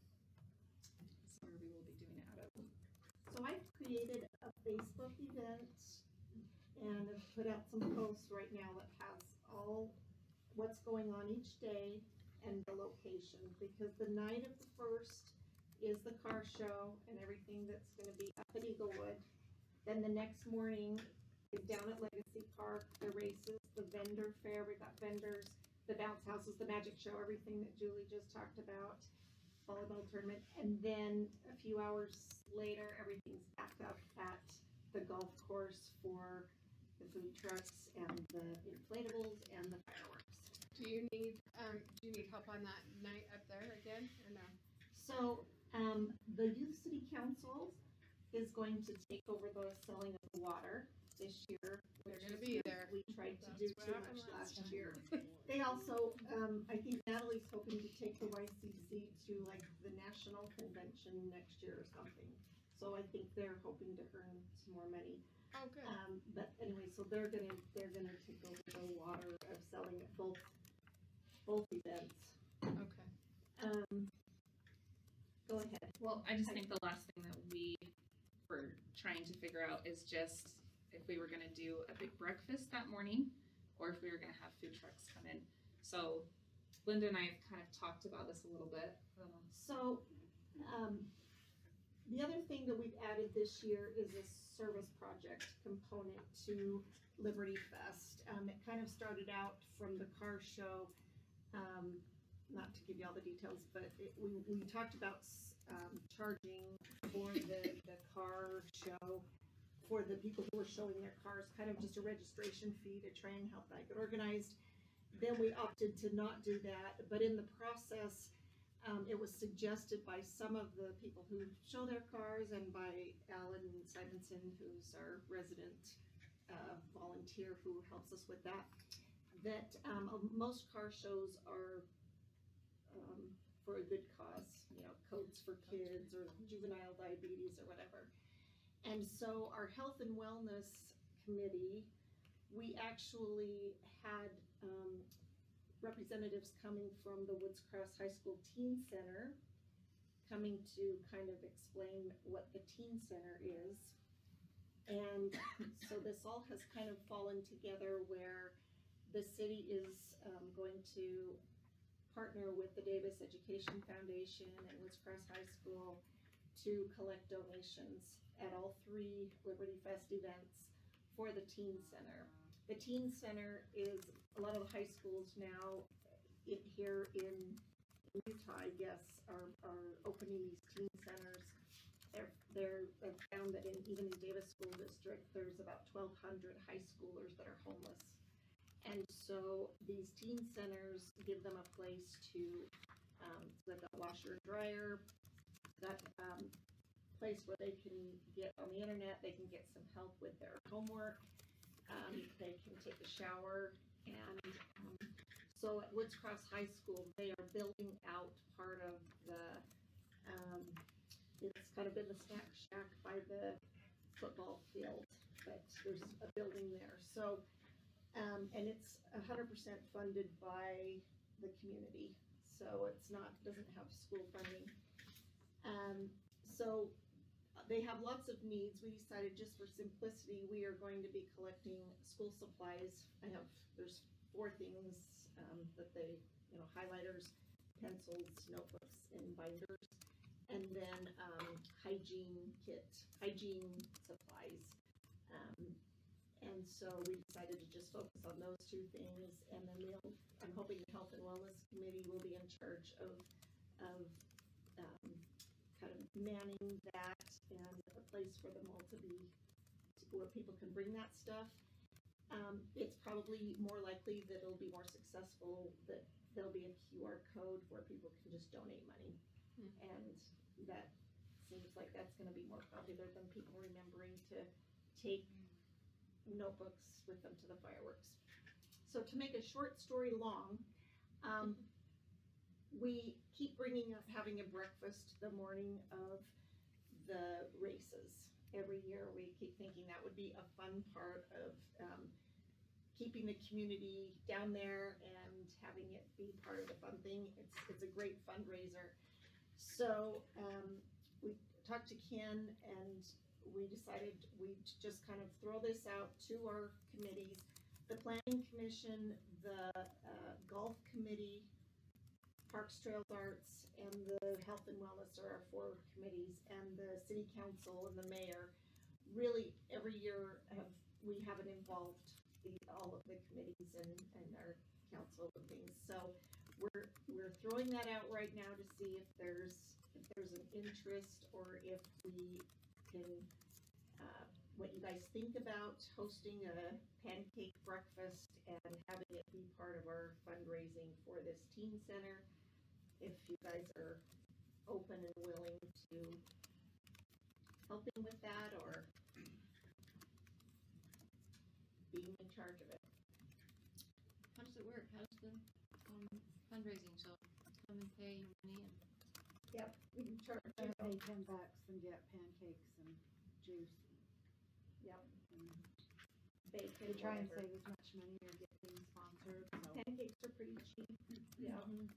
That's where we will be doing it out of. So I've created a Facebook event and have put out some posts right now that has all what's going on each day and the location, because the night of the first is the car show and everything that's gonna be up at Eaglewood. Then the next morning is down at Legacy Park, the races, the vendor fair, we've got vendors, the bounce houses, the magic show, everything that Julie just talked about, volleyball tournament, and then a few hours later, everything's back up at the golf course for the food trucks and the inflatables and the fireworks. Do you need, um, do you need help on that night up there again, or no? So, um, the Youth City Council is going to take over the selling of the water this year. They're which gonna is be good. there. We tried to That's do what too happened much last last time. year. They also, um, I think Natalie's hoping to take the Y C C to like the national convention next year or something. So I think they're hoping to earn some more money. Oh, good. Um, but anyway, so they're gonna, they're gonna take over the water of selling at both, both events. Okay. Um, go ahead. Well, I just think the last thing that we were trying to figure out is just if we were gonna do a big breakfast that morning, or if we were gonna have food trucks come in. So Linda and I have kind of talked about this a little bit. I don't know. So, um, the other thing that we've added this year is a service project component to Liberty Fest. Um, it kind of started out from the car show, um, not to give you all the details, but it, we, we talked about, um, charging for the, the car show, for the people who were showing their cars, kind of just a registration fee to try and help that get organized. Then we opted to not do that, but in the process, um, it was suggested by some of the people who show their cars and by Alan Simonson, who's our resident uh, volunteer who helps us with that, that um, uh, most car shows are um, for a good cause, you know, coats for kids or juvenile diabetes or whatever. And so our health and wellness committee, we actually had um, representatives coming from the Woods Cross High School Teen Center coming to kind of explain what the Teen Center is. And so this all has kind of fallen together where the city is um, going to partner with the Davis Education Foundation and Woods Cross High School to collect donations at all three Liberty Fest events for the Teen Center. The Teen Center is, a lot of the high schools now it, here in Utah, I guess, are, are opening these teen centers. They're, they're, they've found that in, even in Davis School District, there's about twelve hundred high schoolers that are homeless. And so these teen centers give them a place to, um, so they've got washer and dryer, got um, place where they can get on the internet, they can get some help with their homework, um, they can take a shower, and um, so at Woods Cross High School, they are building out part of the, um, it's kind of been the snack shack by the football field, but there's a building there. So, um, and it's one hundred percent funded by the community, so it's not, doesn't have school funding. Um, so they have lots of needs. We decided just for simplicity, we are going to be collecting school supplies. I have, there's four things um, that they, you know, highlighters, pencils, notebooks, and binders, and then um, hygiene kit, hygiene supplies. Um, and so we decided to just focus on those two things, and then we'll, I'm hoping the Health and Wellness Committee will be in charge of, of um, kind of manning that and a place for them all to be, where people can bring that stuff. Um, it's probably more likely that it'll be more successful, that there'll be a Q R code where people can just donate money. Hmm. And that seems like that's gonna be more popular than people remembering to take notebooks with them to the fireworks. So to make a short story long, um, we keep bringing up having a breakfast the morning of the races. Every year we keep thinking that would be a fun part of um, keeping the community down there and having it be part of the fun thing. It's, it's a great fundraiser. So um, we talked to Ken and we decided we'd just kind of throw this out to our committees. The Planning Commission, the uh, Golf Committee, Parks, Trails, Arts, and the Health and Wellness are our four committees, and the City Council and the Mayor. Really, every year have, we haven't involved the, all of the committees and, and our council and things. So we're we're throwing that out right now to see if there's if there's an interest or if we can, uh, what you guys think about hosting a pancake breakfast and having it be part of our fundraising for this teen center. If you guys are open and willing to helping with that or being in charge of it. How does it work? How does the um, fundraising? So come and pay your money and. Yep, we can charge. I pay ten bucks and get pancakes and juice. Yep. And Bacon. we try and whatever. save as much money or get things sponsored, so. Pancakes are pretty cheap. Yeah. Mhm.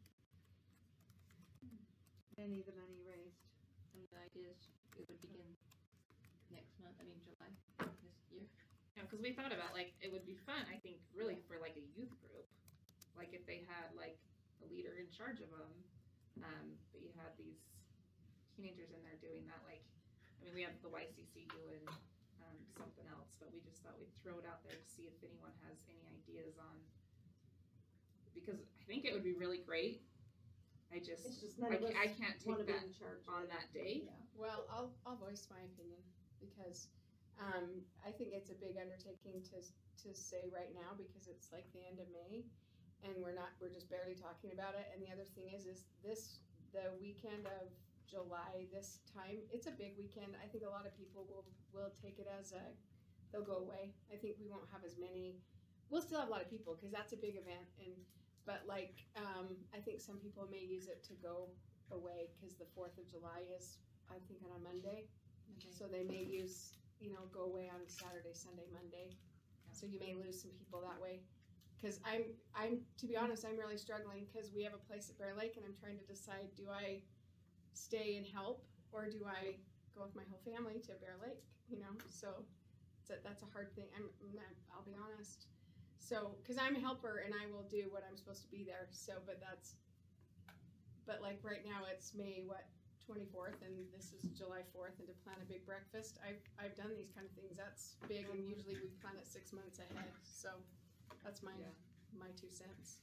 Any of the money raised. And the idea is it would begin next month. I mean July this year. Yeah, because we thought about like it would be fun. I think really for like a youth group, like if they had like a leader in charge of them, um, but you had these teenagers in there doing that. Like, I mean, we have the Y C C doing um, something else, but we just thought we'd throw it out there to see if anyone has any ideas on. Because I think it would be really great. I just, It's just I, none of ca- us I can't wanna take be that in charge of on it. that day. Yeah. Well, I'll, I'll voice my opinion because, um, I think it's a big undertaking to, to say right now because it's like the end of May and we're not, we're just barely talking about it. And the other thing is, is this, the weekend of July, this time, it's a big weekend. I think a lot of people will, will take it as a, they'll go away. I think we won't have as many, we'll still have a lot of people because that's a big event. And but like, um, I think some people may use it to go away, cause the Fourth of July is, I'm thinking on Monday. Okay. So they may use, you know, go away on Saturday, Sunday, Monday. So you may lose some people that way. Cause I'm, I'm, to be honest, I'm really struggling, cause we have a place at Bear Lake and I'm trying to decide, do I stay and help, or do I go with my whole family to Bear Lake, you know? So it's a, that's a hard thing. I'm, I'm not, I'll be honest. So, cause I'm a helper and I will do what I'm supposed to be there. So, but that's, but like right now it's May, what, twenty-fourth, and this is July fourth, and to plan a big breakfast, I've, I've done these kind of things. That's big, and usually we plan it six months ahead. So that's my, Yeah. my two cents.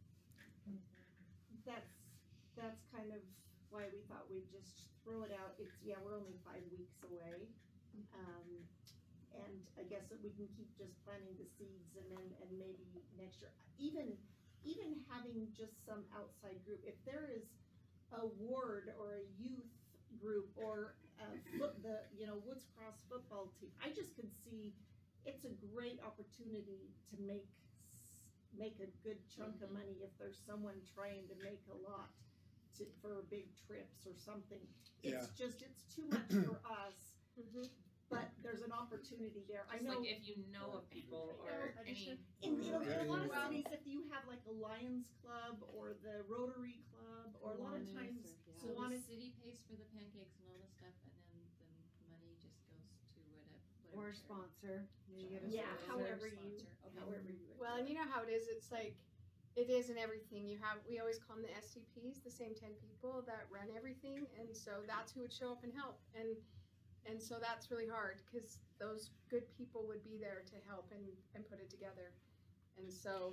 That's, that's kind of why we thought we'd just throw it out. It's, yeah, we're only five weeks away. Um, and I guess that we can keep just planting the seeds, and then, and maybe next year, even, even having just some outside group, if there is a ward or a youth group or a foot, the, you know, Woods Cross football team, I just could see it's a great opportunity to make, s- make a good chunk of money if there's someone trying to make a lot to, for big trips or something. It's just, it's too much for us, Mm-hmm. but there's an opportunity there. I Just know. like if you know of people or I any. just- In, you know, in a lot of Well- cities, if you have like a Lions Club or the Rotary Club, or a lot of Kiwanis times, or- yeah. So the Kiwanis, city pays for the pancakes and all the stuff, and then the money just goes to whatever, whatever. Or charity. sponsor, you get a yeah, sponsor. however you, Sponsor, okay. however you. Well, and you know how it is. It's like, it is in everything. You have, we always call them the S T Ps, the same ten people that run everything, and so that's who would show up and help. And and so that's really hard, because those good people would be there to help and, and put it together. And so,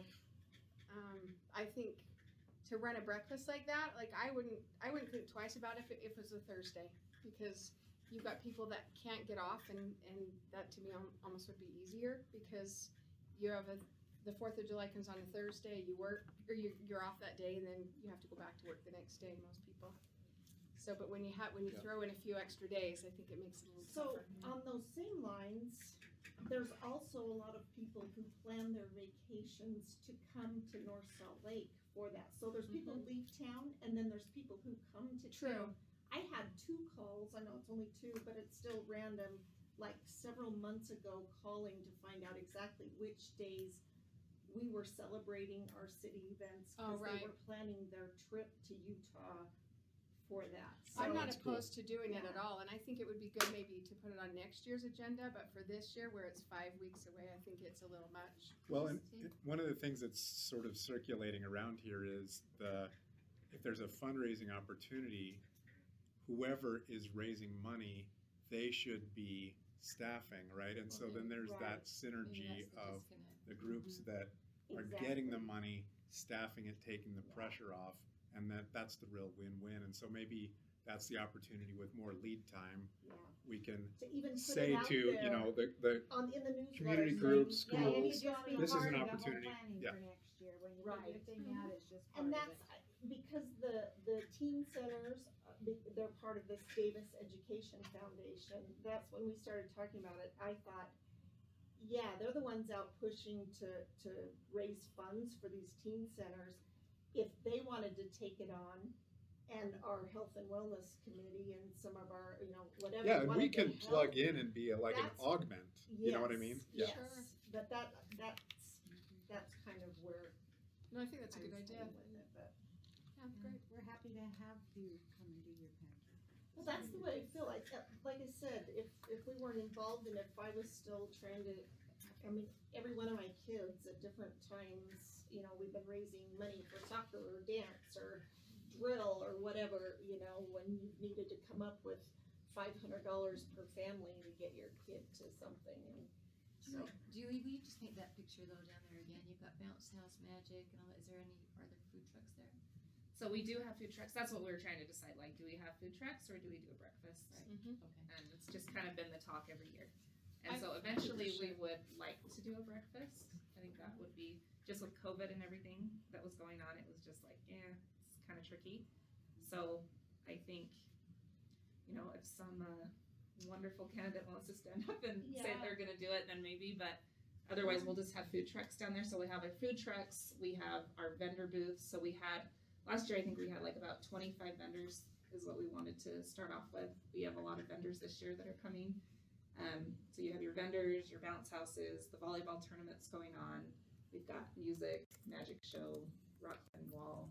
um, I think to run a breakfast like that, like I wouldn't, I wouldn't think twice about it if it, if it was a Thursday, because you've got people that can't get off, and, and that to me al- almost would be easier, because you have a, the Fourth of July comes on a Thursday, you work, or you, you're off that day, and then you have to go back to work the next day, most people. So, but when you have, when you Yeah. throw in a few extra days, I think it makes it a little So tougher. on those same lines, there's also a lot of people who plan their vacations to come to North Salt Lake for that. So there's people who leave town, and then there's people who come to True. town. I had two calls, I know it's only two, but it's still random, like several months ago, calling to find out exactly which days we were celebrating our city events, Oh, because they right. were planning their trip to Utah for that. I'm So- not that's cool. opposed to doing it at all, and I think it would be good maybe to put it on next year's agenda, but for this year, where it's five weeks away, I think it's a little much. Well, and it- one of the things that's sort of circulating around here is the, if there's a fundraising opportunity, whoever is raising money, they should be staffing, right? And so then there's that Right. synergy Maybe that's the of disconnect. the groups that are Exactly. getting the money, staffing it, taking the pressure off, and that, that's the real win-win. And so maybe that's the opportunity with more lead time, Yeah. we can To even put say it out to, you there know, the, the on, in the newsletter. community saying, groups, yeah, Yeah, you it need could to just be be This is part an of the whole opportunity. planning Yeah. for next year, when you put Right. your thing out, it's just part And of that's, it. because the, the teen centers, uh, be- they're part of this Davis Education Foundation, that's when we started talking about it, I thought, yeah, they're the ones out pushing to, to raise funds for these teen centers. If they wanted to take it on, and our health and wellness committee and some of our, you know, whatever. yeah, and we wanted to can plug help, in and be a- like an That's- augment, you know what I mean? Yes, Yeah. yes, but that, that's, that's kind of where No, I think that's a I good was idea. heading with it, but. Yeah, great. We're happy to have you come and do your pancake. Well, that's the way I feel, like, uh, like I said, if, if we weren't involved and if I was still trying to, I mean, every one of my kids at different times, you know, we've been raising money for soccer or dance or drill or whatever, you know, when you needed to come up with five hundred dollars per family to get your kid to something, and so. Julie, will you just paint that picture though down there again? You've got Bounce House Magic and all that. Is there any, are there food trucks there? So we do have food trucks. That's what we were trying to decide. Like, do we have food trucks or do we do a breakfast? Right. Mhm. Okay. And it's just kind of been the talk every year. And I- so I eventually think we would like to do a breakfast. I think that would be, just with COVID and everything that was going on, it was just like, yeah, it's kind of tricky. So I think, you know, if some uh, wonderful candidate wants to stand up and say Yeah. they're gonna do it, then maybe, but Otherwise, we'll just have food trucks down there. So we have our food trucks, we have our vendor booths. So we had, last year, I think we had like about twenty-five vendors is what we wanted to start off with. We have a lot of vendors this year that are coming. Um, so you have your vendors, your bounce houses, the volleyball tournaments going on. We've got music, magic show, rock climbing wall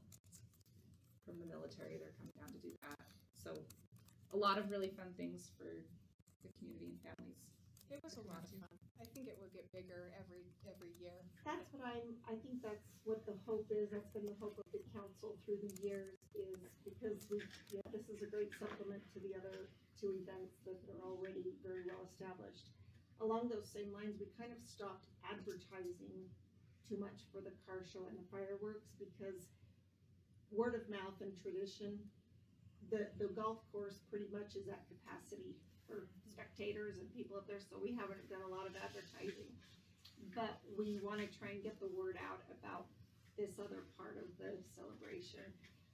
from the military. They're coming down to do that. So a lot of really fun things for the community and families. It was a lot of fun. I think it will get bigger every every year. That's what I'm, I think that's what the hope is, that's been the hope of the council through the years, is because we, you know, this is a great supplement to the other two events that are already very well established. Along those same lines, we kind of stopped advertising too much for the car show and the fireworks because word of mouth and tradition, the, the golf course pretty much is at capacity for spectators and people up there, so we haven't done a lot of advertising. But we want to try and get the word out about this other part of the celebration.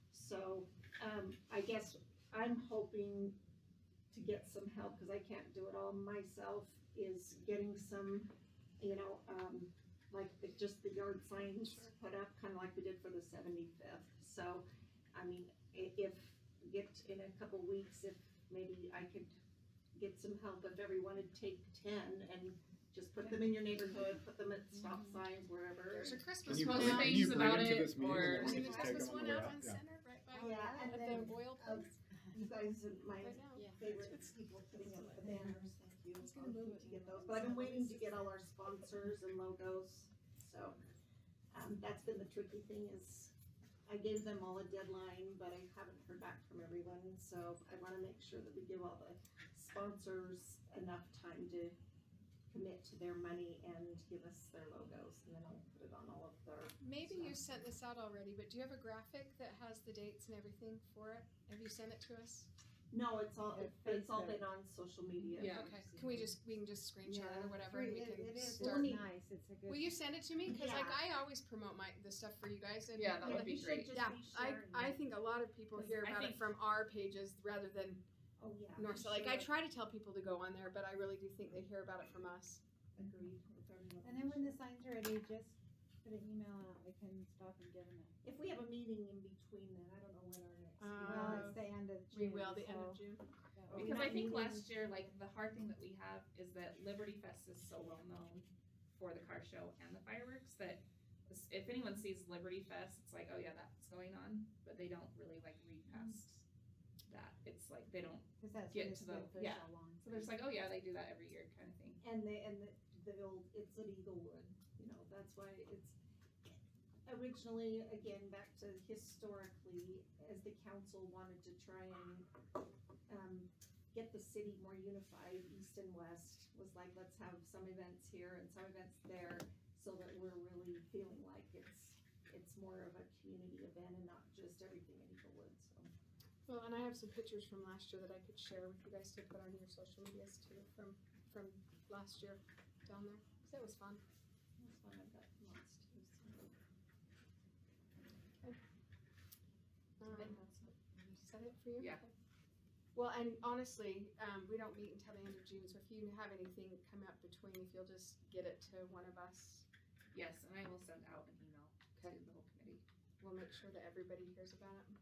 So um, I guess I'm hoping to get some help, because I can't do it all myself, is getting some, you know, um, like the, just the yard signs put up, kind of like we did for the seventy-fifth. So, I mean, i- if, get in a couple weeks, if maybe I could get some help, if everyone would take ten and just put them in your neighborhood, put them at stop signs, wherever. There's a Can Christmas you, one Post can out. you things bring about them to it, this meeting or- and then See we the can take Christmas them on one the way out out? on Yeah. Center, right by Oh, yeah, and at then, the oil um, place. You guys are my Right now. Yeah. favorite people putting up the banners, thank you. It's gonna move To it. get those, but I've been waiting to get all our sponsors and logos, so, um, that's been the tricky thing is, I gave them all a deadline, but I haven't heard back from everyone, so I wanna make sure that we give all the sponsors enough time to commit to their money and give us their logos, and then I'll put it on all of their. Maybe you stuff. sent this out already, but do you have a graphic that has the dates and everything for it? Have you sent it to us? No, it's all, Yeah, it's all Facebook. been on social media. Yeah. Okay, can we just, we can just screenshot it or whatever and we It- can it is, start. it's nice, it's a good. Will you send it to me? Cause like Yeah. I always promote my, the stuff for you guys and. Yeah, that Yeah, would be you should great. just Yeah, be I, sharing I it. think a lot of people hear I about it think- from our pages rather than Oh, yeah. North. be So like I sure. try to tell people to go on there, but I really do think they hear about it from us. Agreed. with everyone. And then when the signs are ready, just put an email out, I can stop and give them it. If we have a meeting in between then, I don't know when our next. Uh, Well, meeting it's the end of We June, will, the end of so June. that Oh, way- Because not I think meeting- last year, like, the hard thing that we have is that Liberty Fest is so well known for the car show and the fireworks that s- if anyone sees Liberty Fest, it's like, oh yeah, that's going on, but they don't really like read past that. It's like, they don't, Cause that's get when it's to the- good for yeah. so long. so they're just like, oh yeah, they do that every year kind of thing. And the, and the, the old, it's at Eaglewood, you know, that's why it's, originally, again, back to historically, as the council wanted to try and, um, get the city more unified, east and west, was like, let's have some events here and some events there, so that we're really feeling like it's, it's more of a community event and not just everything in Eaglewood, so. Well, and I have some pictures from last year that I could share with you guys to put on your social medias too, from, from last year down there, cause that was fun. That's fun, I've got lots too, so. Um, Is that it for you? Yeah. Okay. Well, and honestly, um, we don't meet until the end of June, so if you have anything come up between, if you'll just get it to one of us, Yes, and I will send out an email to Okay. the whole committee. we'll make sure that everybody hears about it.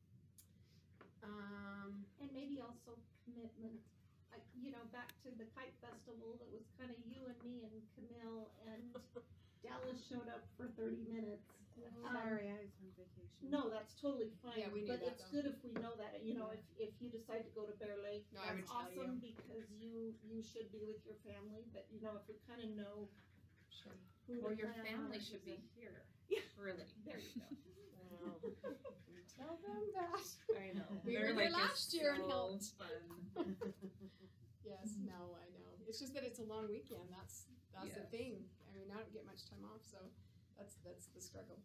Um, And maybe also commitment, like, you know, back to the kite festival, that was kinda you and me and Camille, and Dallas showed up for thirty minutes. Um, Sorry, I was on vacation. No, that's totally fine, Yeah, we knew but that, it's though. good if we know that, you know, if, if you decide to go to Bear Lake, No, I would that's tell you. awesome, because you, you should be with your family, but, you know, if we kinda know sure. who Or to your plan family on, should be who's here. Yeah. Really. There you go. Tell them that. I know. We They're were here like, last it's year and so helped. fun. Yes, no, I know. It's just that it's a long weekend. That's that's the Yes. thing. I mean, I don't get much time off, so that's that's the struggle.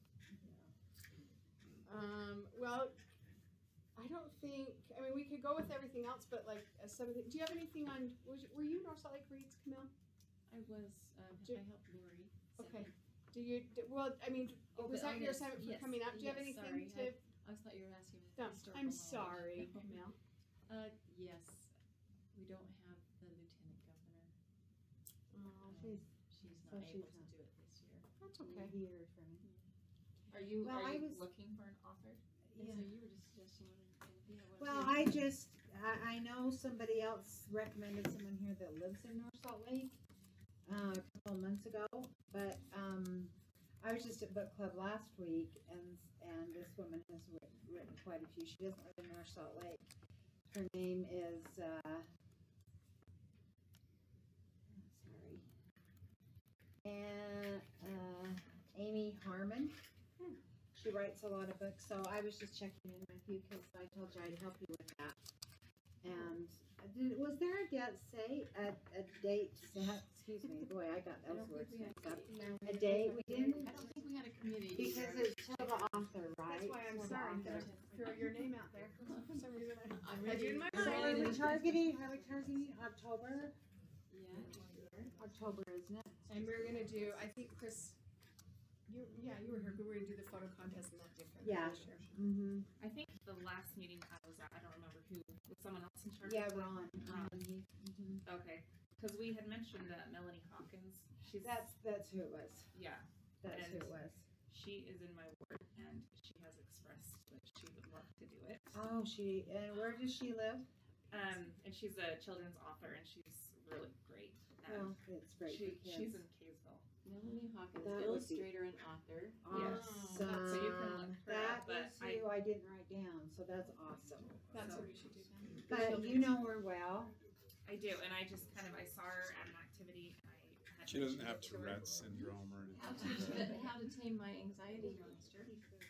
Um, well, I don't think. I mean, we could go with everything else, but like uh, some of the, do you have anything on? Was you, were you North Salt Lake Reads, Camille? I was, um, Ju- I helped Lori. send Okay. it. Do you? Do, well, I mean, Oh, was but- that oh, your yes, assignment for yes, coming up? Do you have yes, anything sorry, to? I was thought you were asking No, historical I'm knowledge. sorry, Camille. Uh, yes, we don't have the lieutenant governor. Oh, She's, She's she's So not she's able to not- do it this year. That's You okay. hear from me. Are you, Well, are I you was- looking for an author? Yeah. So you were just suggesting one, and, yeah, what. Well, I just, I, I know somebody else recommended someone here that lives in North Salt Lake, uh, a couple of months ago, but, um, I was just at book club last week, and, and this woman has written, written quite a few, she doesn't live in North Salt Lake. Her name is, uh, sorry, and, uh, Amy Harmon. She writes a lot of books, so I was just checking in with you because I told you I'd help you with that. And uh, did, was there a date say a, a date set? Excuse me, boy, I got I those don't think words we had mixed up. a A date? We didn't I don't think we had a committee. because either. it's for the author, right? That's why I'm For the sorry author. to throw your name out there. For some reason, I, I'm I ready. did my So are we mind. targeting? Are we targeting October? Yeah. October, isn't it? And we're gonna do, I think Chris, you, yeah, you were here, but we're gonna do the photo contest and that different. Yeah. this year. Mm-hmm. I think the last meeting I was at, I don't remember who, was someone else in charge? Yeah, of it? Ron. Ron. Um, he- mhm. Okay, cause we had mentioned uh, Melanie Hawkins. She's, That's that's who it was. yeah, That's who And- it was. she is in my ward and she has expressed that she would love to do it. Oh, she and where does she live? Um, and she's a children's author and she's really great. Well, And it's great she, for she's kids. in Kaysville. Melanie Hawkins, That would be- illustrator and author. Yes. Awesome. So you can look her That up, but is I- who I didn't write down, so that's awesome. That's So- what we should do then. But you know her well. I do, and I just kind of, I saw her at an activity and I had She doesn't mentioned have it to her. Tourette's syndrome or anything. How to, how to tame my anxiety monster.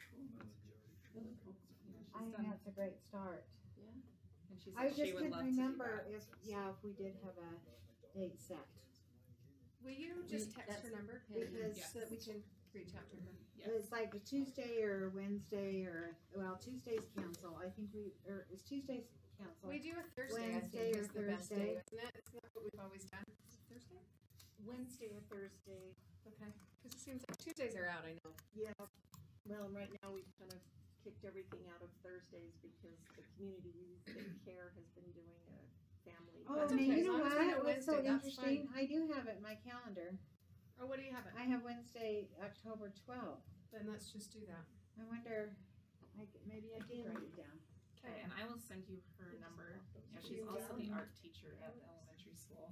Really cool. I think that's a great start. Yeah. And she I said just she would couldn't love to do remember that. if, yeah, if we did have a date set. Will you just We- text her that's- number? Because Yes. So that we can reach out to her. Yes. it's like a Tuesday or Wednesday or, well, Tuesday's council. I think we, or it's Tuesday's council. We do a Thursday, I Wednesday think, or is the best day, Thursday. isn't it? Isn't that what we've always done? Is it Thursday? Wednesday or Thursday. Okay. Cause it seems like Tuesdays are out, I know. Yeah. Well, right now we've kind of kicked everything out of Thursdays because the community care has been doing a family. Oh, That's now okay, you as know long as we know what? What's so Wednesday, that's interesting? I do have it in my calendar. Oh, what do you have it? I have Wednesday, October twelfth. Then let's just do that. I wonder, I, c- maybe I can write it down. Okay, and I will send you her number. Yeah, she's also the art teacher at the elementary school.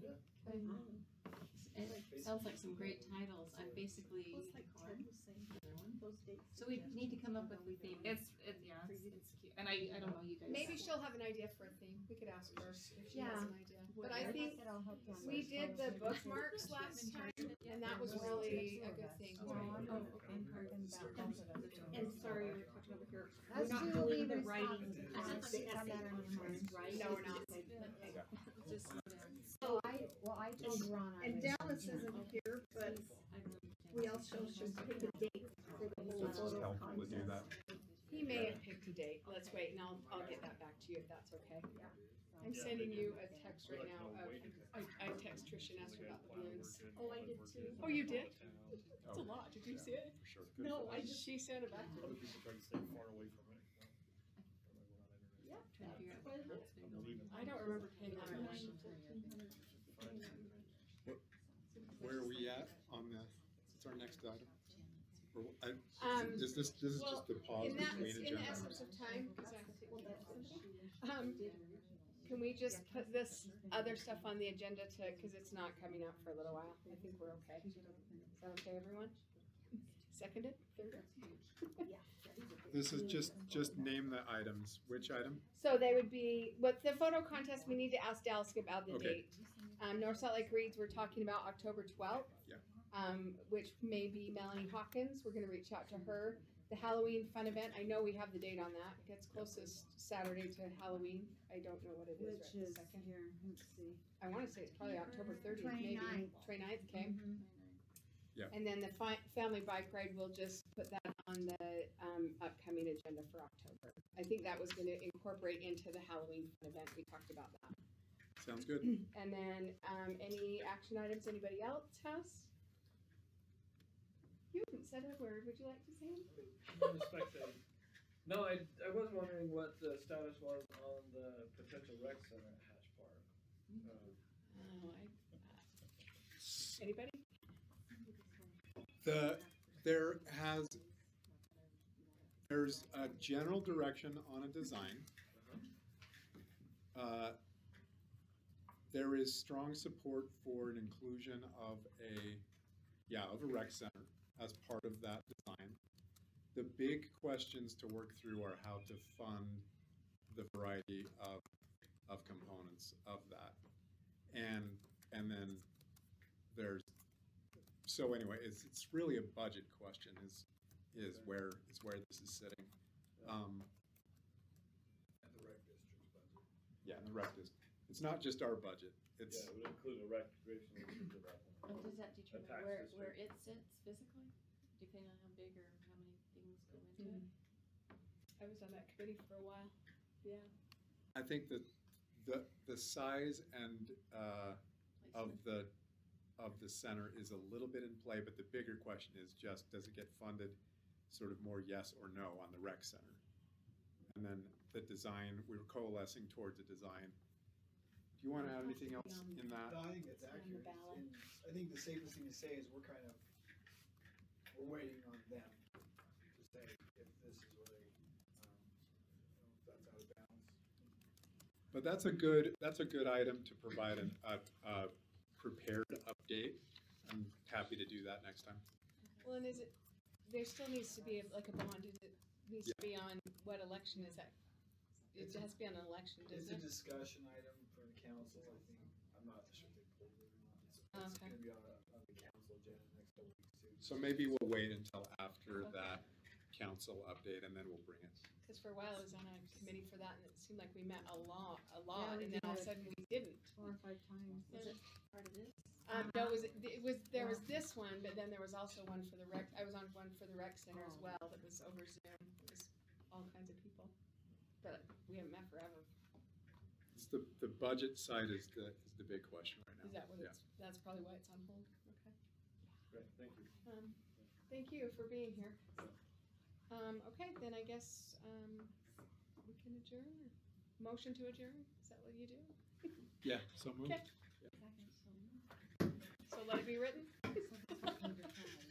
And it sounds like some great titles. I'm basically It's like unicorn. Ted was saying, Another one. those dates. So we need to come up with a theme. It's, it, yeah, it's, it's cute. And I, I don't know you guys. Maybe she'll have an idea for a theme. We could ask her if she Yeah. has an idea. But I Like think said, I'll help you on we those did the photos. bookmarks last time, and that was really a good thing. No, I'm, I'm talking about both of us. And sorry, we're talking over here. Us We're not two will be doing the writing. responsible. the Come essay out on your contest, mind. right? No, we're not. Just slow down. So I, well, I told Ron I And was. Dallas isn't here, but we also should pick a date for the whole It's just photo helpful to do contest. that. He may have picked a date. Let's wait, and I'll, I'll get that back to you if that's okay. I'm sending you a text right now of, I, I text Trish and asked her about the balloons. Oh, I did too. Oh, you did? That's a lot. Did you see it? No, I just, She sent it back to me. Trying to figure out what it's gonna go. I don't remember paying that much. Where are we at on the, what's our next item? Or, I, Um, is this, this is well, just a pause In that, between in the agenda essence items? of time, because I have to take care of something, um, can we just put this other stuff on the agenda to, because it's not coming up for a little while. I think we're okay. Is that okay, everyone? Seconded? Third? This is just, just name the items. Which item? So they would be, with the photo contest, we need to ask Dallas about the Okay. date. Um, North Salt Lake Reads, we're talking about October twelfth. Yeah. Um, which may be Melanie Hawkins, we're gonna reach out to her. The Halloween fun event, I know we have the date on that, it gets closest Saturday to Halloween, I don't know what it is Which right is this second. here, let's see. I wanna say it's probably October thirtieth, maybe, twenty-ninth. twenty-ninth, okay? Mhm. Yeah. And then the fi- family bike ride, we'll just put that on the, um, upcoming agenda for October. I think that was gonna incorporate into the Halloween fun event, we talked about that. Sounds good. And then, um, any action items anybody else has? You haven't said a word, would you like to say anything? I'm spectating. No, I, I was wondering what the status was on the potential rec center at Hatch Park. Uh, Oh, I, uh, anybody? The, there has, there's a general direction on a design. Uh, There is strong support for an inclusion of a, yeah, of a rec center as part of that design. The big questions to work through are how to fund the variety of, of components of that. And, and then there's, so anyway, it's, it's really a budget question is, is where, is where this is sitting. Um, And the rec district's budget. yeah, and the rec district. It's not just our budget, Yeah, it's, it would include a recreational district of that one. And does that determine tax where, district. where it sits physically, depending on how big or how many things go into it? I was on that committee for a while. Yeah. I think that the, the size and, uh, of the, of the center is a little bit in play, but the bigger question is just, does it get funded sort of more yes or no on the rec center? And then the design, we were coalescing towards a design. Do you want to add anything else in that? No, I think that's on the accurate. ballot. And I think the safest thing to say is we're kind of, we're waiting on them to say if this is what they, um, you know, if that's out of bounds. But that's a good, that's a good item to provide an, a, a prepared update. I'm happy to do that next time. Well, and is it, there still needs to be like a bond, is it needs to be on, what election is that? It It's a- has to be on an election, It's doesn't a it? discussion item for the council, I think. I'm not sure if they pulled it or not. It's, Oh, it's okay. gonna be on, a- on the council agenda next couple weeks too. So maybe we'll wait until after Okay. that council update and then we'll bring it. Cause for a while I was on a committee for that and it seemed like we met a lot, a lot, we and then all of a did. sudden we didn't. Four or five times. Is it part of this? Um, no, it was, it was, there was this one, but then there was also one for the rec, I was on one for the rec center as well, that was over Zoom, it was all kinds of people. But we haven't met forever, It's the, the budget side is the, is the big question right now. is that what Yeah. it's, that's probably why it's on hold, okay. Great, thank you. Um, thank you for being here. Um, okay, then I guess, um, we can adjourn, or motion to adjourn, is that what you do? Yeah, so moved. Okay. So let it be written? Second.